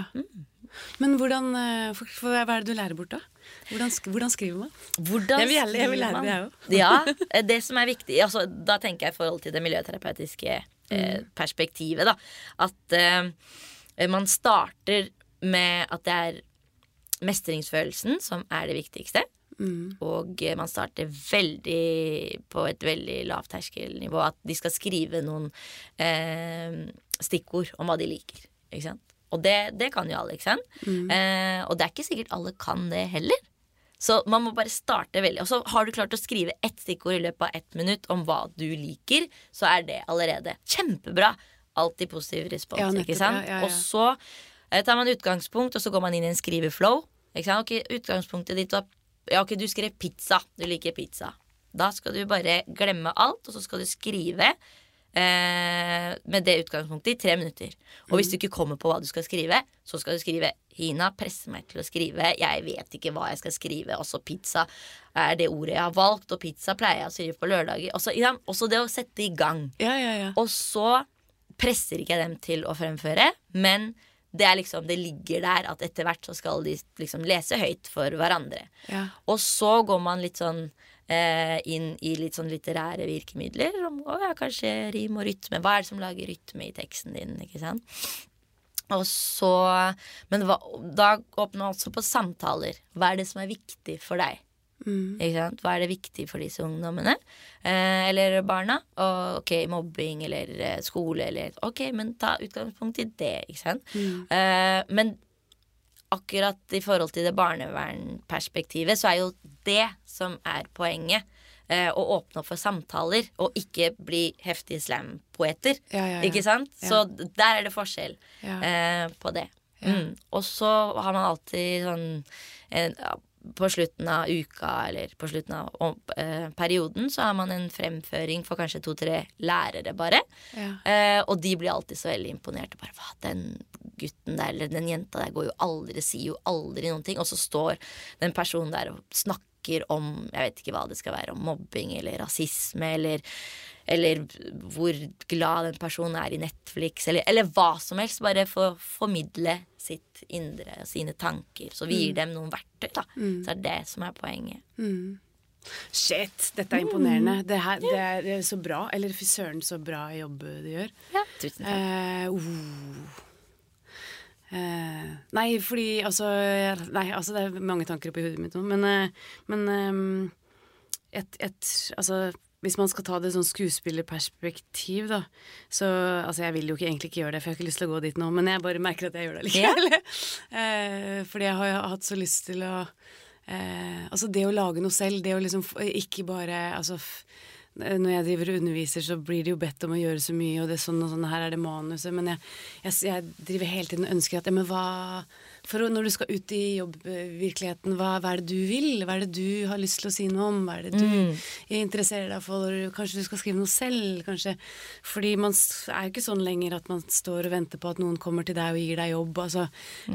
Men hvordan, hva er det du lærer bort da? Hvordan skriver man? Jeg vil lære det jeg også. Ja, det som er viktig, altså, da tenker jeg i forhold til det miljøterapeutiske perspektivet da, at man starter med at det er mestringsfølelsen som er det viktigste. Og man starter på et veldig lavt terskelnivå, at de skal skrive noen stikkord om hva de liker, ikke sant? Og det kan jo alle, ikke sant? Og det er ikke sikkert alle kan det heller. Så man må bare starte veldig. Og så har du klart å skrive ett stikkord i løpet av 1 minutt om hva du liker, så er det allerede kjempebra. Alltid positiv respons, ikke sant? Og så tar man utgangspunkt, og så går man inn i en skriveflow. Ikke sant? Ok, utgangspunktet ditt var, ok, du skrev pizza. Du liker pizza. Da skal du bare glemme alt, og så skal du skrive med det utgangspunktet i 3 minutter. Og hvis du ikke kommer på hva du skal skrive, så skal du skrive Hina presser meg til å skrive, jeg vet ikke hva jeg skal skrive. Også pizza er det ordet jeg har valgt, og pizza pleier jeg å skrive på lørdager. Også det å sette i gang. Og så presser ikke jeg dem til å fremføre, men det er liksom, det ligger der at etter hvert så skal de liksom lese høyt for hverandre. Og så går man litt sånn inn i litt sånn litterære virkemidler om kanskje rim og rytme. Hva er det som lager rytme i teksten din, ikke sant? Og så, men da åpner man også på samtaler. Hva er det som er viktig for deg? Ikke sant? Hva er det viktig for disse ungdommene? Eller barna? Og, ok, mobbing eller skole eller, ok, men ta utgangspunkt i det, ikke sant? Men akkurat i forhold til det barnevernperspektivet så er jo det som er poenget, å åpne opp for samtaler og ikke bli heftige slam-poeter, ikke sant? Så der er det forskjell på det. Og så har man alltid sånn på slutten av uka eller på slutten av perioden så har man en fremføring for kanskje 2-3 lærere bare. Og de blir alltid så veldig imponert. Bare, hva, den gutten der eller den jenta der går jo aldri, sier jo aldri noen ting. Og så står den personen der og snakker om, jeg vet ikke hva det skal være, om mobbing eller rasisme eller hvor glad den personen er i Netflix, eller hva som helst, bare for å formidle sitt indre og sine tanker. Så vi gir dem noen verktøy, da. Så det som er poenget. Shit, dette er imponerende. Det er så bra, eller fy søren så bra jobb du gjør. Ja, tusen takk. Nei, fordi, altså, det er mange tanker oppi hodet mitt nå, men altså, hvis man skal ta det sånn skuespillerperspektiv da, så, altså jeg vil jo egentlig ikke gjøre det, for jeg har ikke lyst til å gå dit nå, men jeg bare merker at jeg gjør det likevel. Fordi jeg har hatt så lyst til å, altså det å lage noe selv, det å liksom ikke bare, altså når jeg driver og underviser så blir det jo bedt om å gjøre så mye, og det er sånn og sånn, her er det manuset, men jeg driver hele tiden og ønsker at, men hva, når du skal ut i jobbvirkeligheten, hva er det du vil? Hva er det du har lyst til å si noe om? Hva er det du interesserer deg for? Kanskje du skal skrive noe selv? Kanskje, fordi man er jo ikke sånn lenger at man står og venter på at noen kommer til deg og gir deg jobb, altså,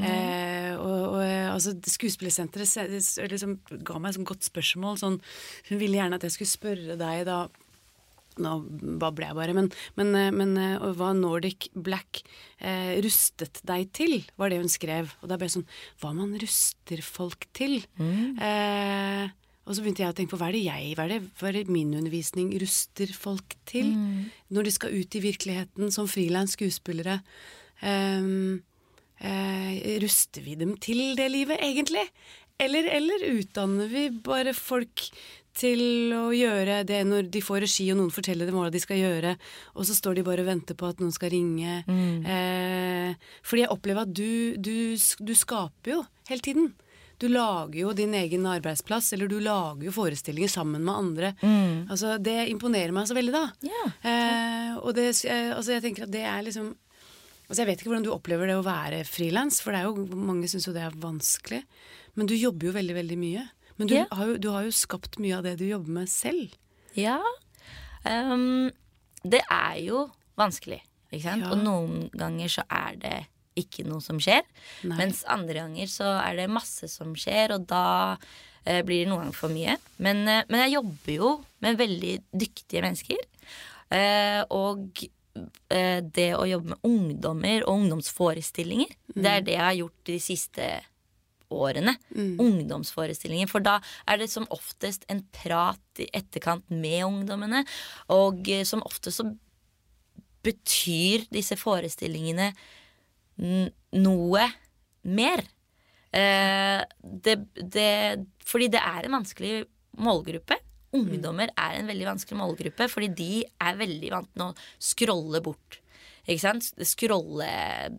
altså skuespillersenteret liksom ga meg et sånt godt spørsmål, sånn, hun ville gjerne at jeg skulle spørre deg da, nå babler jeg bare, men hva Nordic Black rustet deg til, var det hun skrev. Og da ble det sånn, hva man ruster folk til. Og så begynte jeg å tenke på, hva er det min undervisning ruster folk til? Når de skal ut i virkeligheten som freelance skuespillere, ruster vi dem til det livet egentlig? Eller utdanner vi bare folk til å gjøre det når de får regi og noen forteller dem hva de skal gjøre, og så står de bare og venter på at noen skal ringe. Fordi jeg opplever at du skaper jo hele tiden. Du lager jo din egen arbeidsplass, eller du lager jo forestillinger sammen med andre. Altså, det imponerer meg så veldig da. Og det, altså, jeg tenker at det er liksom, altså jeg vet ikke hvordan du opplever det å være freelance, for det er jo, mange synes jo det er vanskelig, men du jobber jo veldig, veldig mye. Men du har jo skapt mye av det du jobber med selv. Ja, det er jo vanskelig, ikke sant? Og noen ganger så er det ikke noe som skjer, mens andre ganger så er det masse som skjer, og da blir det noen ganger for mye. Men jeg jobber jo med veldig dyktige mennesker, og det å jobbe med ungdommer og ungdomsforestillinger, det er det jeg har gjort de siste årene, ungdomsforestillinger, for da er det som oftest en prat i etterkant med ungdommene, og som oftest så betyr disse forestillingene noe mer. Fordi det er en vanskelig målgruppe. Ungdommer er en veldig vanskelig målgruppe, fordi de er veldig vant til å scrolle bort. Ikke sant? Scrolle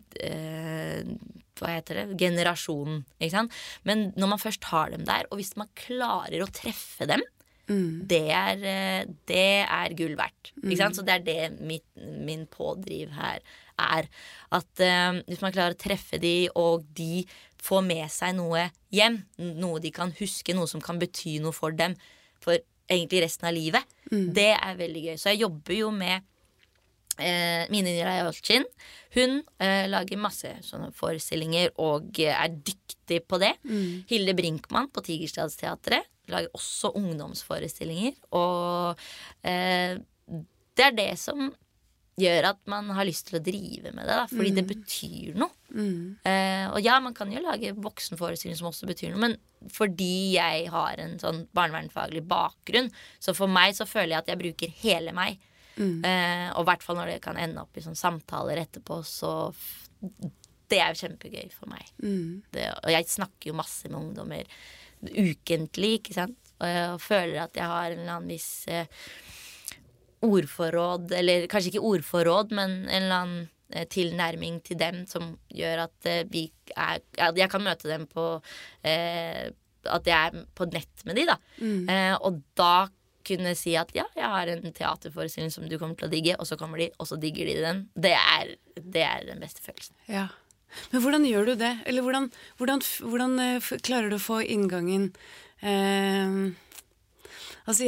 hva heter det? Generasjonen, ikke sant? Men når man først har dem der, og hvis man klarer å treffe dem, det er gull verdt, ikke sant? Så det er det min pådriv her er. At hvis man klarer å treffe de, og de får med seg noe hjem, noe de kan huske, noe som kan bety noe for dem, for egentlig resten av livet, det er veldig gøy. Så jeg jobber jo med Mine Nilay Olcin. Hun lager masse sånne forestillinger og er dyktig på det. Hilde Brinkmann på Tigerstadsteatret lager også ungdomsforestillinger, og det er det som gjør at man har lyst til å drive med det da, fordi det betyr noe. Og ja, man kan jo lage voksenforestillinger som også betyr noe, men fordi jeg har en sånn barnevernfaglig bakgrunn, så for meg så føler jeg at jeg bruker hele meg. Og i hvert fall når det kan ende opp i sånn samtaler etterpå, så det er jo kjempegøy for meg. Og jeg snakker jo masse med ungdommer ukentlig, ikke sant? Og jeg føler at jeg har en eller annen viss ordforråd, eller kanskje ikke ordforråd, men en eller annen tilnærming til dem som gjør at jeg kan møte dem på at jeg er på nett med de da. Og da kunne si at ja, jeg har en teaterforestilling som du kommer til å digge, og så kommer de, og så digger de den. Det er den beste følelsen. Ja. Men hvordan gjør du det? Eller hvordan klarer du å få inngangen? Altså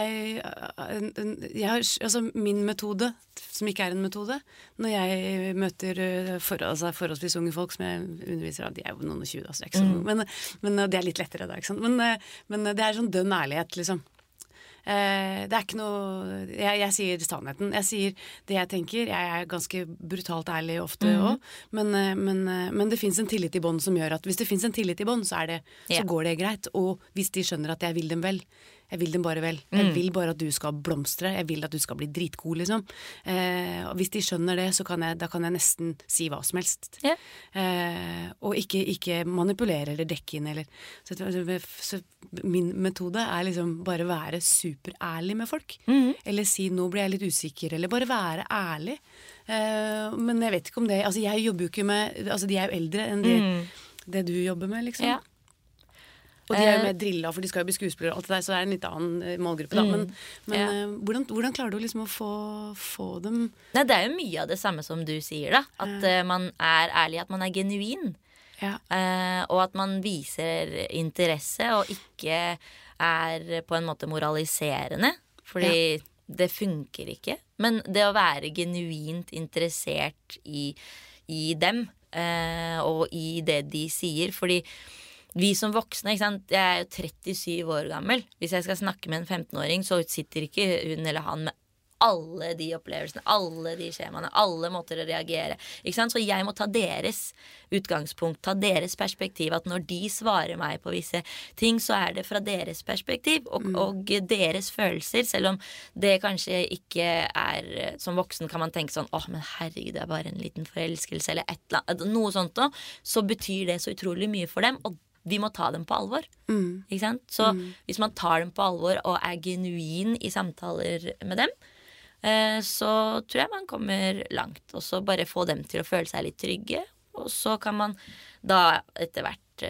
altså min metode, som ikke er en metode, når jeg møter forholdsvis unge folk som jeg underviser av, de er jo noen og 20, altså, ikke sånn, men det er litt lettere da, ikke sant? Men det er sånn dønn ærlighet, liksom. Det er ikke noe jeg sier sannheten. Jeg sier det jeg tenker. Jeg er ganske brutalt ærlig ofte også, men det finnes en tillit i bånd som gjør at hvis det finnes en tillit i bånd, så går det greit. Og hvis de skjønner at jeg vil dem vel, jeg vil dem bare vel. Jeg vil bare at du skal blomstre. Jeg vil at du skal bli dritgod, liksom. Og hvis de skjønner det, så kan jeg nesten si hva som helst. Og ikke manipulere eller dekke inn eller så min metode er liksom bare være superærlig med folk. Eller si nå blir jeg litt usikker, eller bare være ærlig. Men jeg vet ikke om det, altså jeg jobber jo ikke med, altså de er jo eldre enn det du jobber med, liksom. Ja. Og de er jo mer drilla, for de skal jo bli skuespillere og alt det der, så det er en litt annen målgruppe da. Men hvordan klarer du liksom å få dem? Nei, det er jo mye av det samme som du sier da. At man er ærlig, at man er genuin. Ja. Og at man viser interesse og ikke er på en måte moraliserende. Fordi det funker ikke. Men det å være genuint interessert i dem og i det de sier. Fordi vi som voksne, ikke sant? Jeg er jo 37 år gammel. Hvis jeg skal snakke med en 15-åring, så sitter ikke hun eller han med alle de opplevelsene, alle de skjemaene, alle måter å reagere. Ikke sant? Så jeg må ta deres utgangspunkt, ta deres perspektiv. At når de svarer meg på visse ting, så er det fra deres perspektiv og deres følelser. Selv om det kanskje ikke er, som voksen kan man tenke sånn, men herregud, det er bare en liten forelskelse, eller et eller annet, noe sånt da, så betyr det så utrolig mye for dem, og vi må ta dem på alvor. Ikke sant? Så hvis man tar dem på alvor og er genuin i samtaler med dem, så tror jeg man kommer langt. Og så bare få dem til å føle seg litt trygge. Og så kan man da etter hvert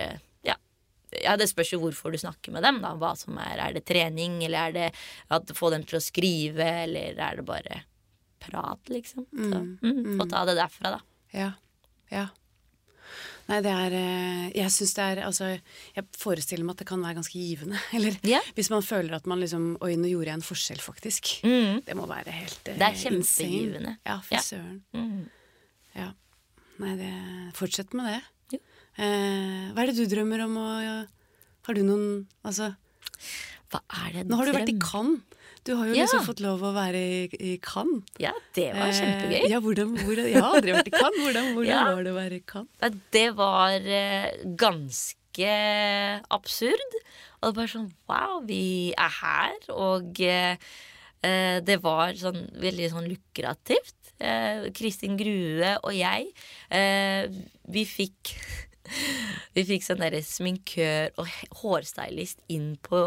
det spørs jo hvorfor du snakker med dem da. Hva som er det trening, eller er det at få dem til å skrive, eller er det bare prat, liksom. Så, og ta det derfra da. Ja. Nei, jeg synes det er, altså, jeg forestiller meg at det kan være ganske givende, eller hvis man føler at man liksom, oi, nå gjorde jeg en forskjell faktisk. Det må være helt det er kjempegivende. Ja, for søren. Ja. Nei, fortsett med det. Hva er det du drømmer om har du noen, altså hva er det nå har du vært i Cannes. Du har jo liksom fått lov å være i Cannes. Ja, det var kjempegøy. Jeg har aldri vært i Cannes. Hvordan var det å være i Cannes? Det var ganske absurd. Og det var sånn, wow, vi er her. Og det var sånn, veldig sånn lukrativt. Kristin Grue og jeg, vi fikk sånn der sminkør og hårstylist inn på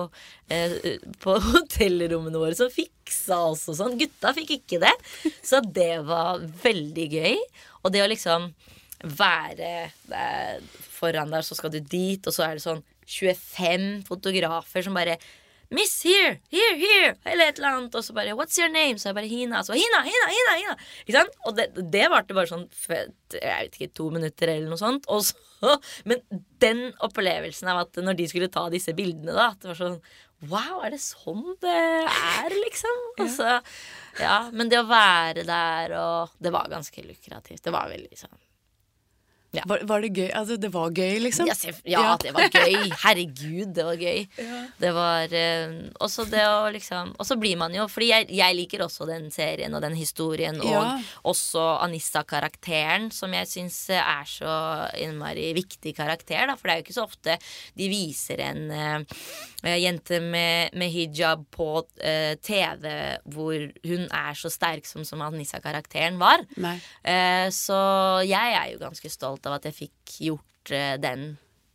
hotellrommene våre som fiksa oss og sånn. Gutta fikk ikke det, så det var veldig gøy. Og det å liksom være foran der, så skal du dit, og så er det sånn 25 fotografer som bare Miss here, eller et eller annet. Og så bare, what's your name? Så jeg bare, Hina. Så Hina. Ikke sant? Og det varte bare sånn, jeg vet ikke, 2 minutter eller noe sånt. Og så, men den opplevelsen av at når de skulle ta disse bildene da, det var sånn, wow, er det sånn det er, liksom? Og så, men det å være der, og det var ganske lukrativt. Det var veldig sånn. Ja. Var det gøy? Altså, det var gøy, liksom? Ja, det var gøy. Herregud, det var gøy. Det var også det å liksom. Og så blir man jo, fordi jeg liker også den serien og den historien, og også Anissa-karakteren, som jeg synes er så innmari viktig karakter, da. For det er jo ikke så ofte de viser en jente med hijab på TV hvor hun er så sterk som Anissa-karakteren var. Så jeg er jo ganske stolt av at jeg fikk gjort den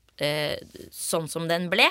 sånn som den ble.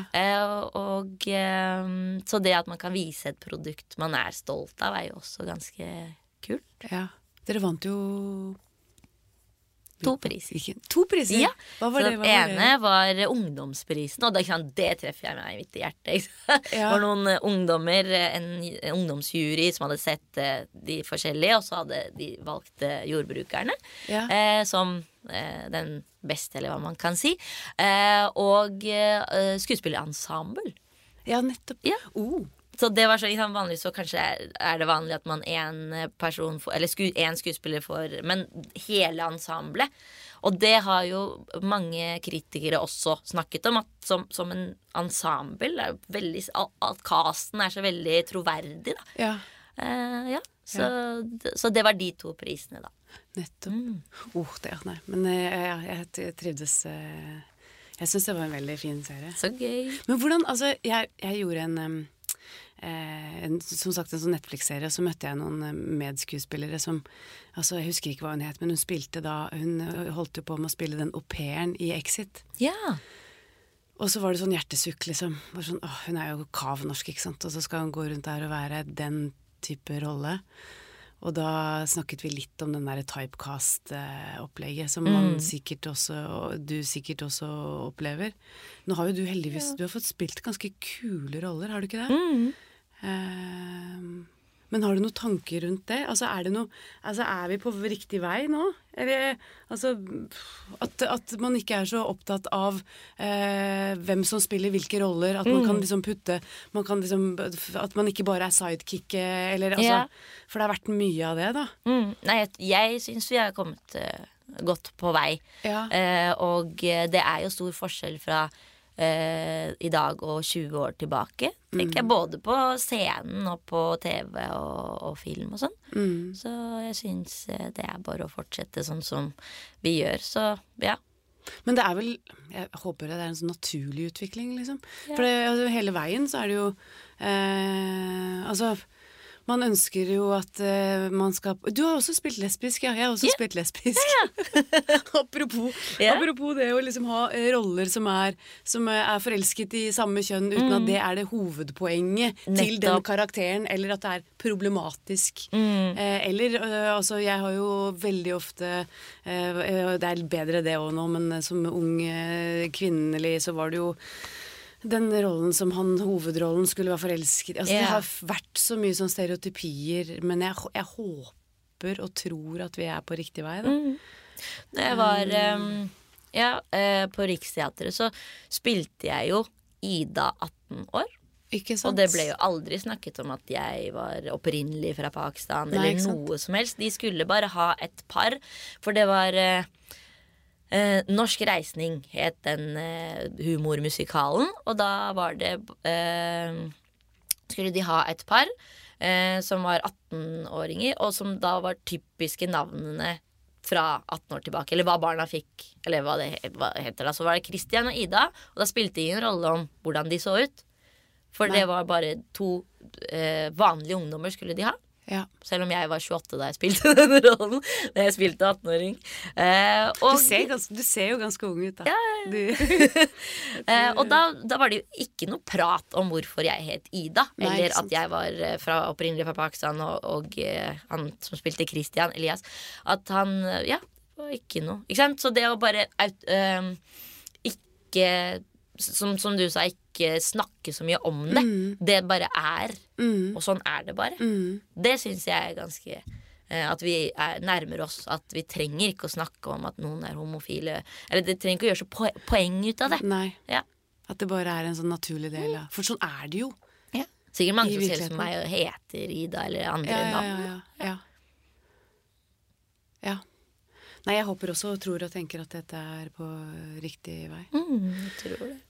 Så det at man kan vise et produkt man er stolt av, er jo også ganske kult. Dere vant jo 2 priser. To priser? Ja, Hva var så det? den ene var ungdomsprisen, og det treffer jeg meg midt i hjertet. Ikke sant? Det var noen ungdommer, en ungdomsjury som hadde sett de forskjellige, og så hadde de valgt jordbrukerne som den beste, eller hva man kan si. Og skuespillerensemble. Ja, nettopp. Ja. Så det var så vanlig, så kanskje er det vanlig at man en person får, eller en skuespiller får, men hele ensemblet. Og det har jo mange kritikere også snakket om, at som en ensemble er veldig, at casten er så veldig troverdig, da. Så det var de 2 prisene, da. Nettopp. Nei. Men jeg trivdes. Jeg synes det var en veldig fin serie. Så gøy. Men hvordan, altså, jeg gjorde som sagt en sånn Netflix-serie, og så møtte jeg noen medskuespillere som, altså jeg husker ikke hva hun het, men hun holdt jo på med å spille den au pairen i Exit. Ja. Og så var det sånn hjertesukk, liksom. Sånn, hun er jo kav norsk, ikke sant? Og så skal hun gå rundt der og være den type rolle. Og da snakket vi litt om den der typecast-opplegget, som man sikkert også, og du sikkert også opplever. Nå har jo du heldigvis, du har fått spilt ganske kule roller, har du ikke det? Men har du noen tanker rundt det? Altså, er vi på riktig vei nå? Eller, altså, at man ikke er så opptatt av hvem som spiller hvilke roller, at man kan liksom at man ikke bare er sidekick, eller altså, for det har vært mye av det, da. Nei, jeg synes vi har kommet godt på vei. Og det er jo stor forskjell fra i dag og 20 år tilbake, tenker jeg, både på scenen og på TV og film og sånn. Så jeg synes det er bare å fortsette sånn som vi gjør, så ja. Men det er vel, jeg håper det er en sånn naturlig utvikling, liksom. For altså, hele veien så er det jo altså man ønsker jo at man skal... Du har også spilt lesbisk, ja. Jeg har også spilt lesbisk. Apropos det å liksom ha roller som er forelsket i samme kjønn, uten at det er det hovedpoenget til den karakteren, eller at det er problematisk. Eller, altså, jeg har jo veldig ofte... det er bedre det også nå, men som ung kvinnelig så var det jo... den rollen som hovedrollen skulle være forelsket. Altså, det har vært så mye sånn stereotypier, men jeg håper og tror at vi er på riktig vei, da. Når jeg var på Riksteatret, så spilte jeg jo Ida 18 år. Ikke sant? Og det ble jo aldri snakket om at jeg var opprinnelig fra Pakistan, eller noe som helst. De skulle bare ha et par, for det var... Norsk reisning het den humormusikalen, og da var det skulle de ha et par som var 18-åringer, og som da var typiske navnene fra 18 år tilbake, eller hva barna fikk, eller hva heter det. Så var det Christian og Ida, og da spilte de en rolle om hvordan de så ut, for det var bare 2 vanlige ungdommer skulle de ha. Selv om jeg var 28 da jeg spilte den rollen, da jeg spilte 18-åring. Du ser jo ganske ung ut, da. Og da var det jo ikke noe prat om hvorfor jeg het Ida, eller at jeg var opprinnelig fra Pakistan, og han som spilte Christian, Elias, at han, var ikke noe. Ikke sant? Så det å bare ikke... Som du sa, ikke snakke så mye om det. Det bare er. Og sånn er det bare. Det synes jeg er ganske at vi nærmer oss at vi trenger ikke å snakke om at noen er homofile. Eller det trenger ikke å gjøre så poeng ut av det. Nei, at det bare er en sånn naturlig del. For sånn er det jo. Sikkert mange som ser som meg og heter Ida eller andre navn. Ja. Nei, jeg håper også og tror og tenker at dette er på riktig vei. Jeg tror det.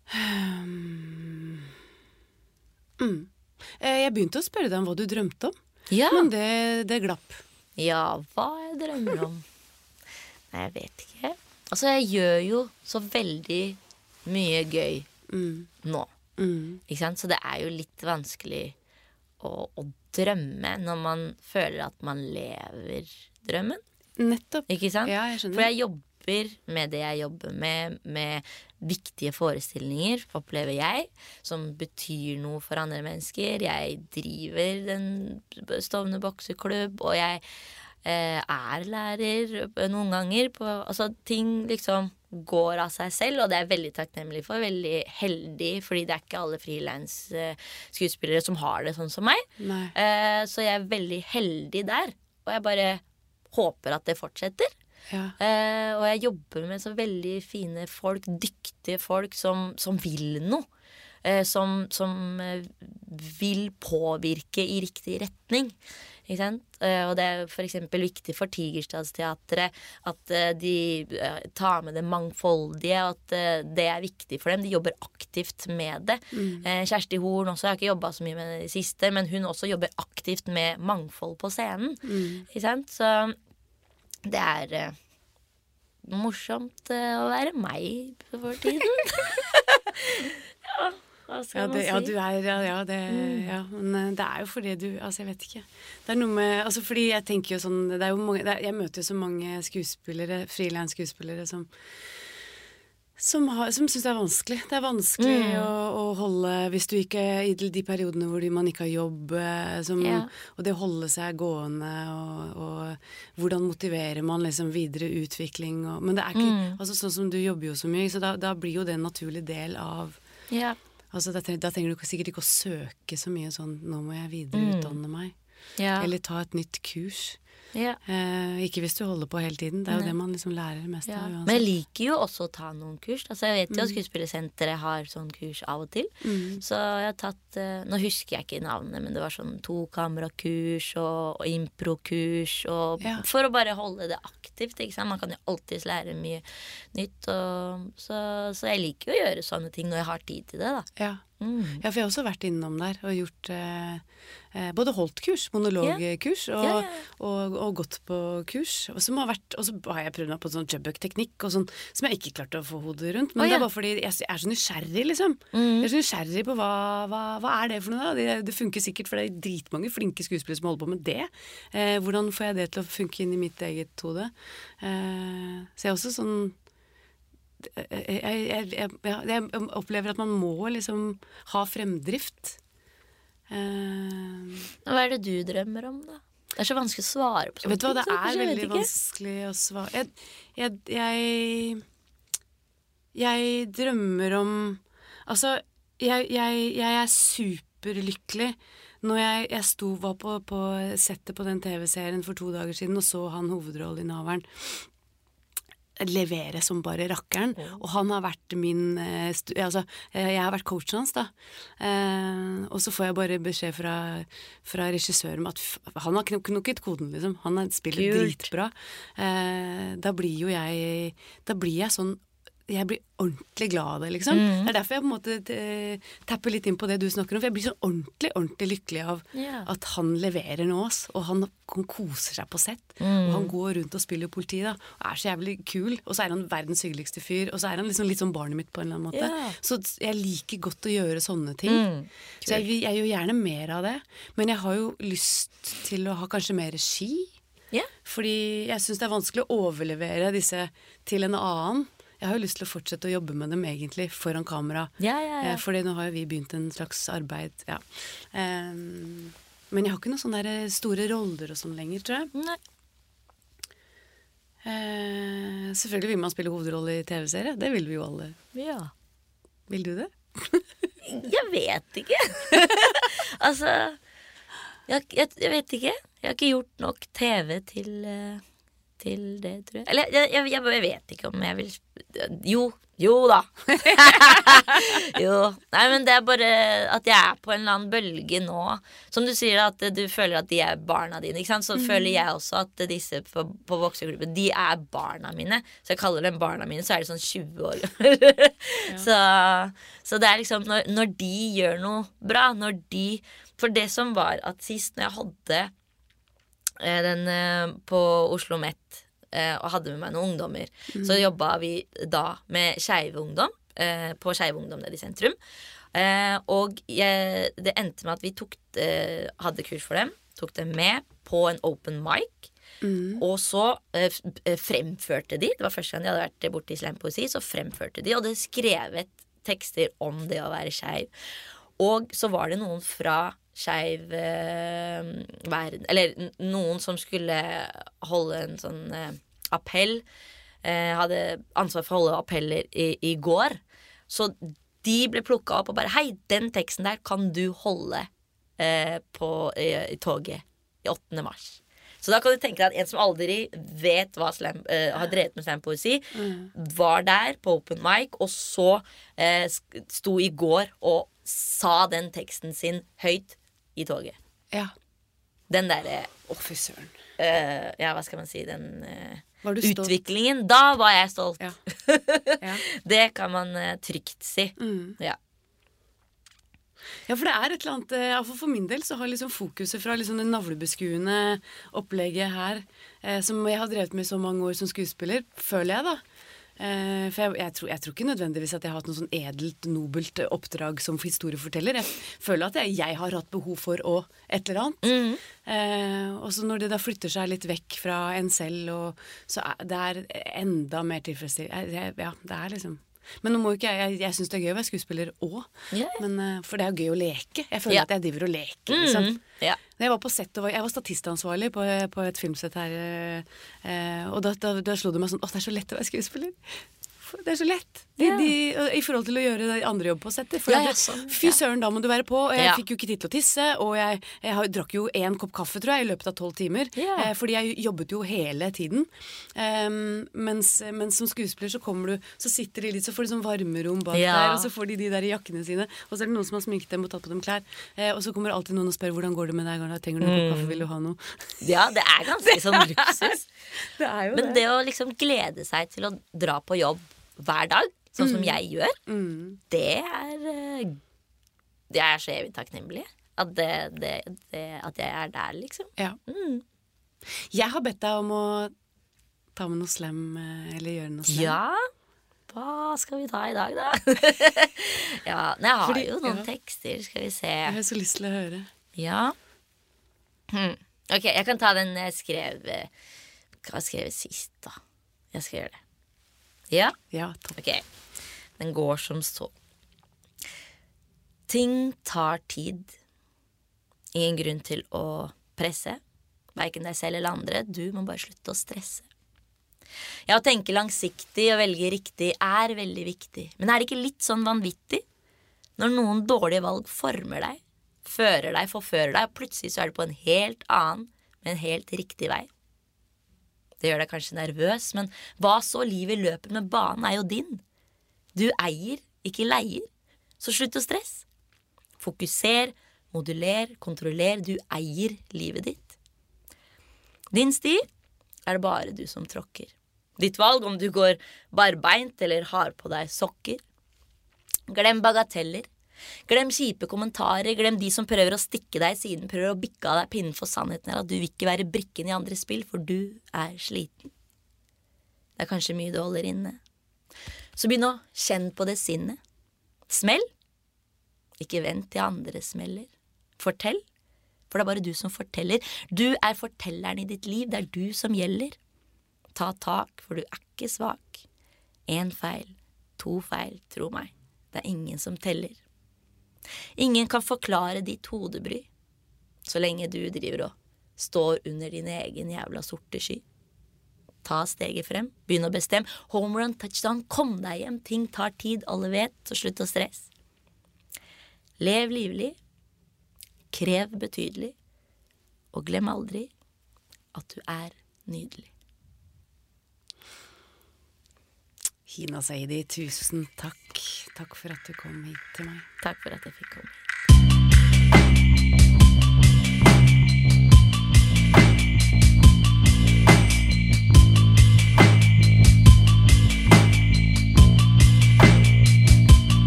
Jeg begynte å spørre deg om hva du drømte om, men det glapp. Ja, hva jeg drømmer om? Nei, jeg vet ikke. Altså, jeg gjør jo så veldig mye gøy nå. Ikke sant? Så det er jo litt vanskelig å drømme når man føler at man lever drømmen. Nettopp. Ikke sant? Ja, jeg skjønner. For jeg jobber med det jeg jobber med viktige forestillinger, opplever jeg, som betyr noe for andre mennesker. Jeg driver den Stovner bokseklubb, og jeg er lærer noen ganger altså ting liksom går av seg selv, og det er jeg veldig takknemlig for, veldig heldig, fordi det er ikke alle freelance skuespillere som har det sånn som meg. Så jeg er veldig heldig der, og jeg bare håper at det fortsetter. Og jeg jobber med så veldig fine folk, dyktige folk som vil noe. Som vil påvirke i riktig retning. Ikke sant? Og det er for eksempel viktig for Tigerstadsteatret at de tar med det mangfoldige, at det er viktig for dem. De jobber aktivt med det. Kjersti Horn også, jeg har ikke jobbet så mye med det siste, men hun også jobber aktivt med mangfold på scenen. Ikke sant? Så det er morsomt å være meg for tiden. Du er men det er jo fordi du, altså jeg vet ikke. Det er noe med, altså fordi jeg tenker jo sånn, det er jo mange, jeg møter jo så mange skuespillere, freelance skuespillere som synes det er vanskelig. Det er vanskelig å holde, hvis du ikke, i de periodene hvor man ikke har jobb, og det å holde seg gående, og hvordan motiverer man liksom videre utvikling, men det er ikke, altså sånn som du jobber jo så mye, så da blir jo det en naturlig del av altså da trenger du sikkert ikke å søke så mye sånn, nå må jeg videre utdanne meg. Eller ta et nytt kurs. Ikke hvis du holder på hele tiden. Det er jo det man liksom lærer mest av. Men jeg liker jo også å ta noen kurs. Altså jeg vet jo at skuespillersenteret har sånn kurs av og til. Så jeg har tatt, nå husker jeg ikke navnet, men det var sånn 2-kamerakurs og improkurs, for å bare holde det aktivt, ikke sant? Man kan jo alltid lære mye nytt, så jeg liker jo å gjøre sånne ting når jeg har tid til det da. Ja, for jeg har også vært innom der og gjort både holdt kurs, monologkurs og gått på kurs, og så har jeg prøvd meg på sånn jubbuck-teknikk og sånn, som jeg ikke klarte å få hodet rundt, men det er bare fordi jeg er så nysgjerrig liksom. Jeg er så nysgjerrig på hva er det for noe da? Det funker sikkert, for det er dritmange flinke skuespillere som holder på med det. Hvordan får jeg det til å funke inn i mitt eget hode? Så jeg er også sånn jeg opplever at man må liksom ha fremdrift. Hva er det du drømmer om da? Det er så vanskelig å svare på sånt. Vet du hva, det er veldig vanskelig å svare. Jeg drømmer om, altså jeg er superlykkelig når jeg var på settet på den TV-serien for 2 dager siden og så han hovedrolleinnehaveren levere som bare rakkeren, og han har vært min jeg har vært coachen hans da, og så får jeg bare beskjed fra regissøren om at han har knukket koden liksom, han spiller dritbra. Da blir jeg sånn, jeg blir ordentlig glad av det liksom. Det er derfor jeg på en måte tapper litt inn på det du snakker om, for jeg blir sånn ordentlig lykkelig av at han leverer nå oss, og han koser seg på sett, og han går rundt og spiller politi da, og er så jævlig kul, og så er han verdens hyggeligste fyr, og så er han liksom litt sånn barnet mitt på en eller annen måte. Så jeg liker godt å gjøre sånne ting. Så jeg gjør gjerne mer av det, men jeg har jo lyst til å ha kanskje mer regi, fordi jeg synes det er vanskelig å overlevere disse til en annen. Jeg har jo lyst til å fortsette å jobbe med dem egentlig foran kamera. Fordi nå har jo vi begynt en slags arbeid. Men jeg har ikke noen sånne der store roller og sånn lenger, tror jeg. Nei. Selvfølgelig vil man spille hovedrolle i TV-serie. Det vil vi jo alle. Ja. Vil du det? Jeg vet ikke. Altså, jeg vet ikke. Jeg har ikke gjort nok TV til det, tror jeg. Eller jeg vet ikke om jeg vil. Jo da. Jo. Nei, men det er bare at jeg er på en eller annen bølge nå. Som du sier, at du føler at de er barna dine, ikke sant? Så føler jeg også at disse på voksenklubben, de er barna mine. Så jeg kaller dem barna mine, så er de sånn 20 år. Så det er liksom når de gjør noe bra, for det som var at sist når jeg hadde den på Oslo Met og hadde med meg noen ungdommer, så jobbet vi da med Skeive Ungdom på Skeive Ungdom nede i sentrum, og det endte med at vi hadde kurs for dem, tok dem med på en open mic, og så fremførte de. Det var første gang de hadde vært borte i slampoesi, så fremførte de, og det skrevet tekster om det å være skeiv. Og så var det noen fra skeiv verden. Eller noen som skulle holde en sånn appell. Hadde ansvar for å holde appeller i går. Så de ble plukket opp og bare hei, den teksten der kan du holde i toget i 8. mars. Så da kan du tenke deg at en som aldri vet hva har drevet med slampoesi, var der på open mic, og så sto i går og sa den teksten sin høyt i toget. Ja. Den der fy søren. ja, hva skal man si, den Var du stolt? utviklingen. Da var jeg stolt. Ja. Ja. Det kan man trygt si. Ja. Ja, for det er et eller annet for min del så har liksom fokuset fra liksom det navlebeskuende opplegget her som jeg har drevet med så mange år som skuespiller, føler jeg da. For jeg tror ikke nødvendigvis at jeg har hatt noe sånn edelt, nobelt oppdrag som historieforteller. Jeg føler at jeg har hatt behov for et eller annet. Og så når det da flytter seg litt vekk fra en selv, så det er enda mer tilfredsstillende. Ja, det er liksom... Men nå må jo ikke jeg synes det er gøy å være skuespiller også. For det er jo gøy å leke. Jeg føler at jeg driver og leker liksom. Når jeg var på sett jeg var statistansvarlig på et filmsett her, og da slo det meg sånn, det er så lett å være skuespiller. Det er så lett i forhold til å gjøre det andre jobb på settet. Fy søren, da må du være på. Og jeg fikk jo ikke tid til å tisse, og jeg drakk jo 1 kopp kaffe, tror jeg, i løpet av 12 timer. Fordi jeg jobbet jo hele tiden. Mens som skuespiller så kommer du, så sitter de litt, så får de sånn varmerom bak der, og så får de der i jakkene sine, og så er det noen som har sminket dem og tatt på dem klær, og så kommer alltid noen og spør hvordan går det med deg, trenger du en kopp kaffe, vil du ha noe? Ja, det er ganske sånn luksus. Det er jo Men det å liksom glede seg til å dra på jobb hver dag, sånn som jeg gjør, det er så evig takknemlig at jeg er der, liksom. Jeg har bedt deg om å ta med noe slam, eller gjøre noe slam. Hva skal vi ta i dag, da? Jeg har jo noen tekster, skal vi se. Jeg har så lyst til å høre. Ok, jeg kan ta den jeg skrev sist, da. Jeg skal gjøre det. Ja, topp. Ok, den går som så. Ting tar tid. Ingen grunn til å presse, hverken deg selv eller andre. Du må bare slutte å stresse. Ja, å tenke langsiktig og velge riktig er veldig viktig. Men er det ikke litt sånn vanvittig? Når noen dårlige valg former deg, fører deg, forfører deg, og plutselig så er du på en helt annen, men en helt riktig vei. Det gjør deg kanskje nervøs, men hva så? Livet løper med banen er jo din. Du eier, ikke leier. Så slutt å stresse. Fokuser, moduler, kontroller. Du eier livet ditt. Din sti er det bare du som tråkker. Ditt valg om du går barbeint eller har på deg sokker. Glem bagateller. Glem kjipe kommentarer. Glem de som prøver å stikke deg i siden, prøver å bikke av deg pinnen, for sannheten er at du vil ikke være brikken i andre spill, for du er sliten. Det er kanskje mye du holder inne. Så begynn å kjenne på det sinnet. Smell. Ikke vent til andre smeller. Fortell. For det er bare du som forteller. Du er fortelleren i ditt liv. Det er du som gjelder. Ta tak, for du er ikke svak. 1 feil, 2 feil, tro meg. Det er ingen som teller. Ingen kan forklare ditt hodebry, så lenge du driver og står under din egen jævla sorte sky. Ta steget frem, begynn å bestemme. Home run, touchdown, kom deg hjem. Ting tar tid, alle vet, så slutt å stresse. Lev livlig, krev betydelig, og glem aldri at du er nydelig. Hina Saidi, tusen takk. Takk for at du kom hit til meg. Takk for at jeg fikk komme hit.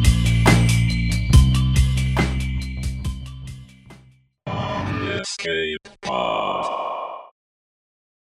Escape.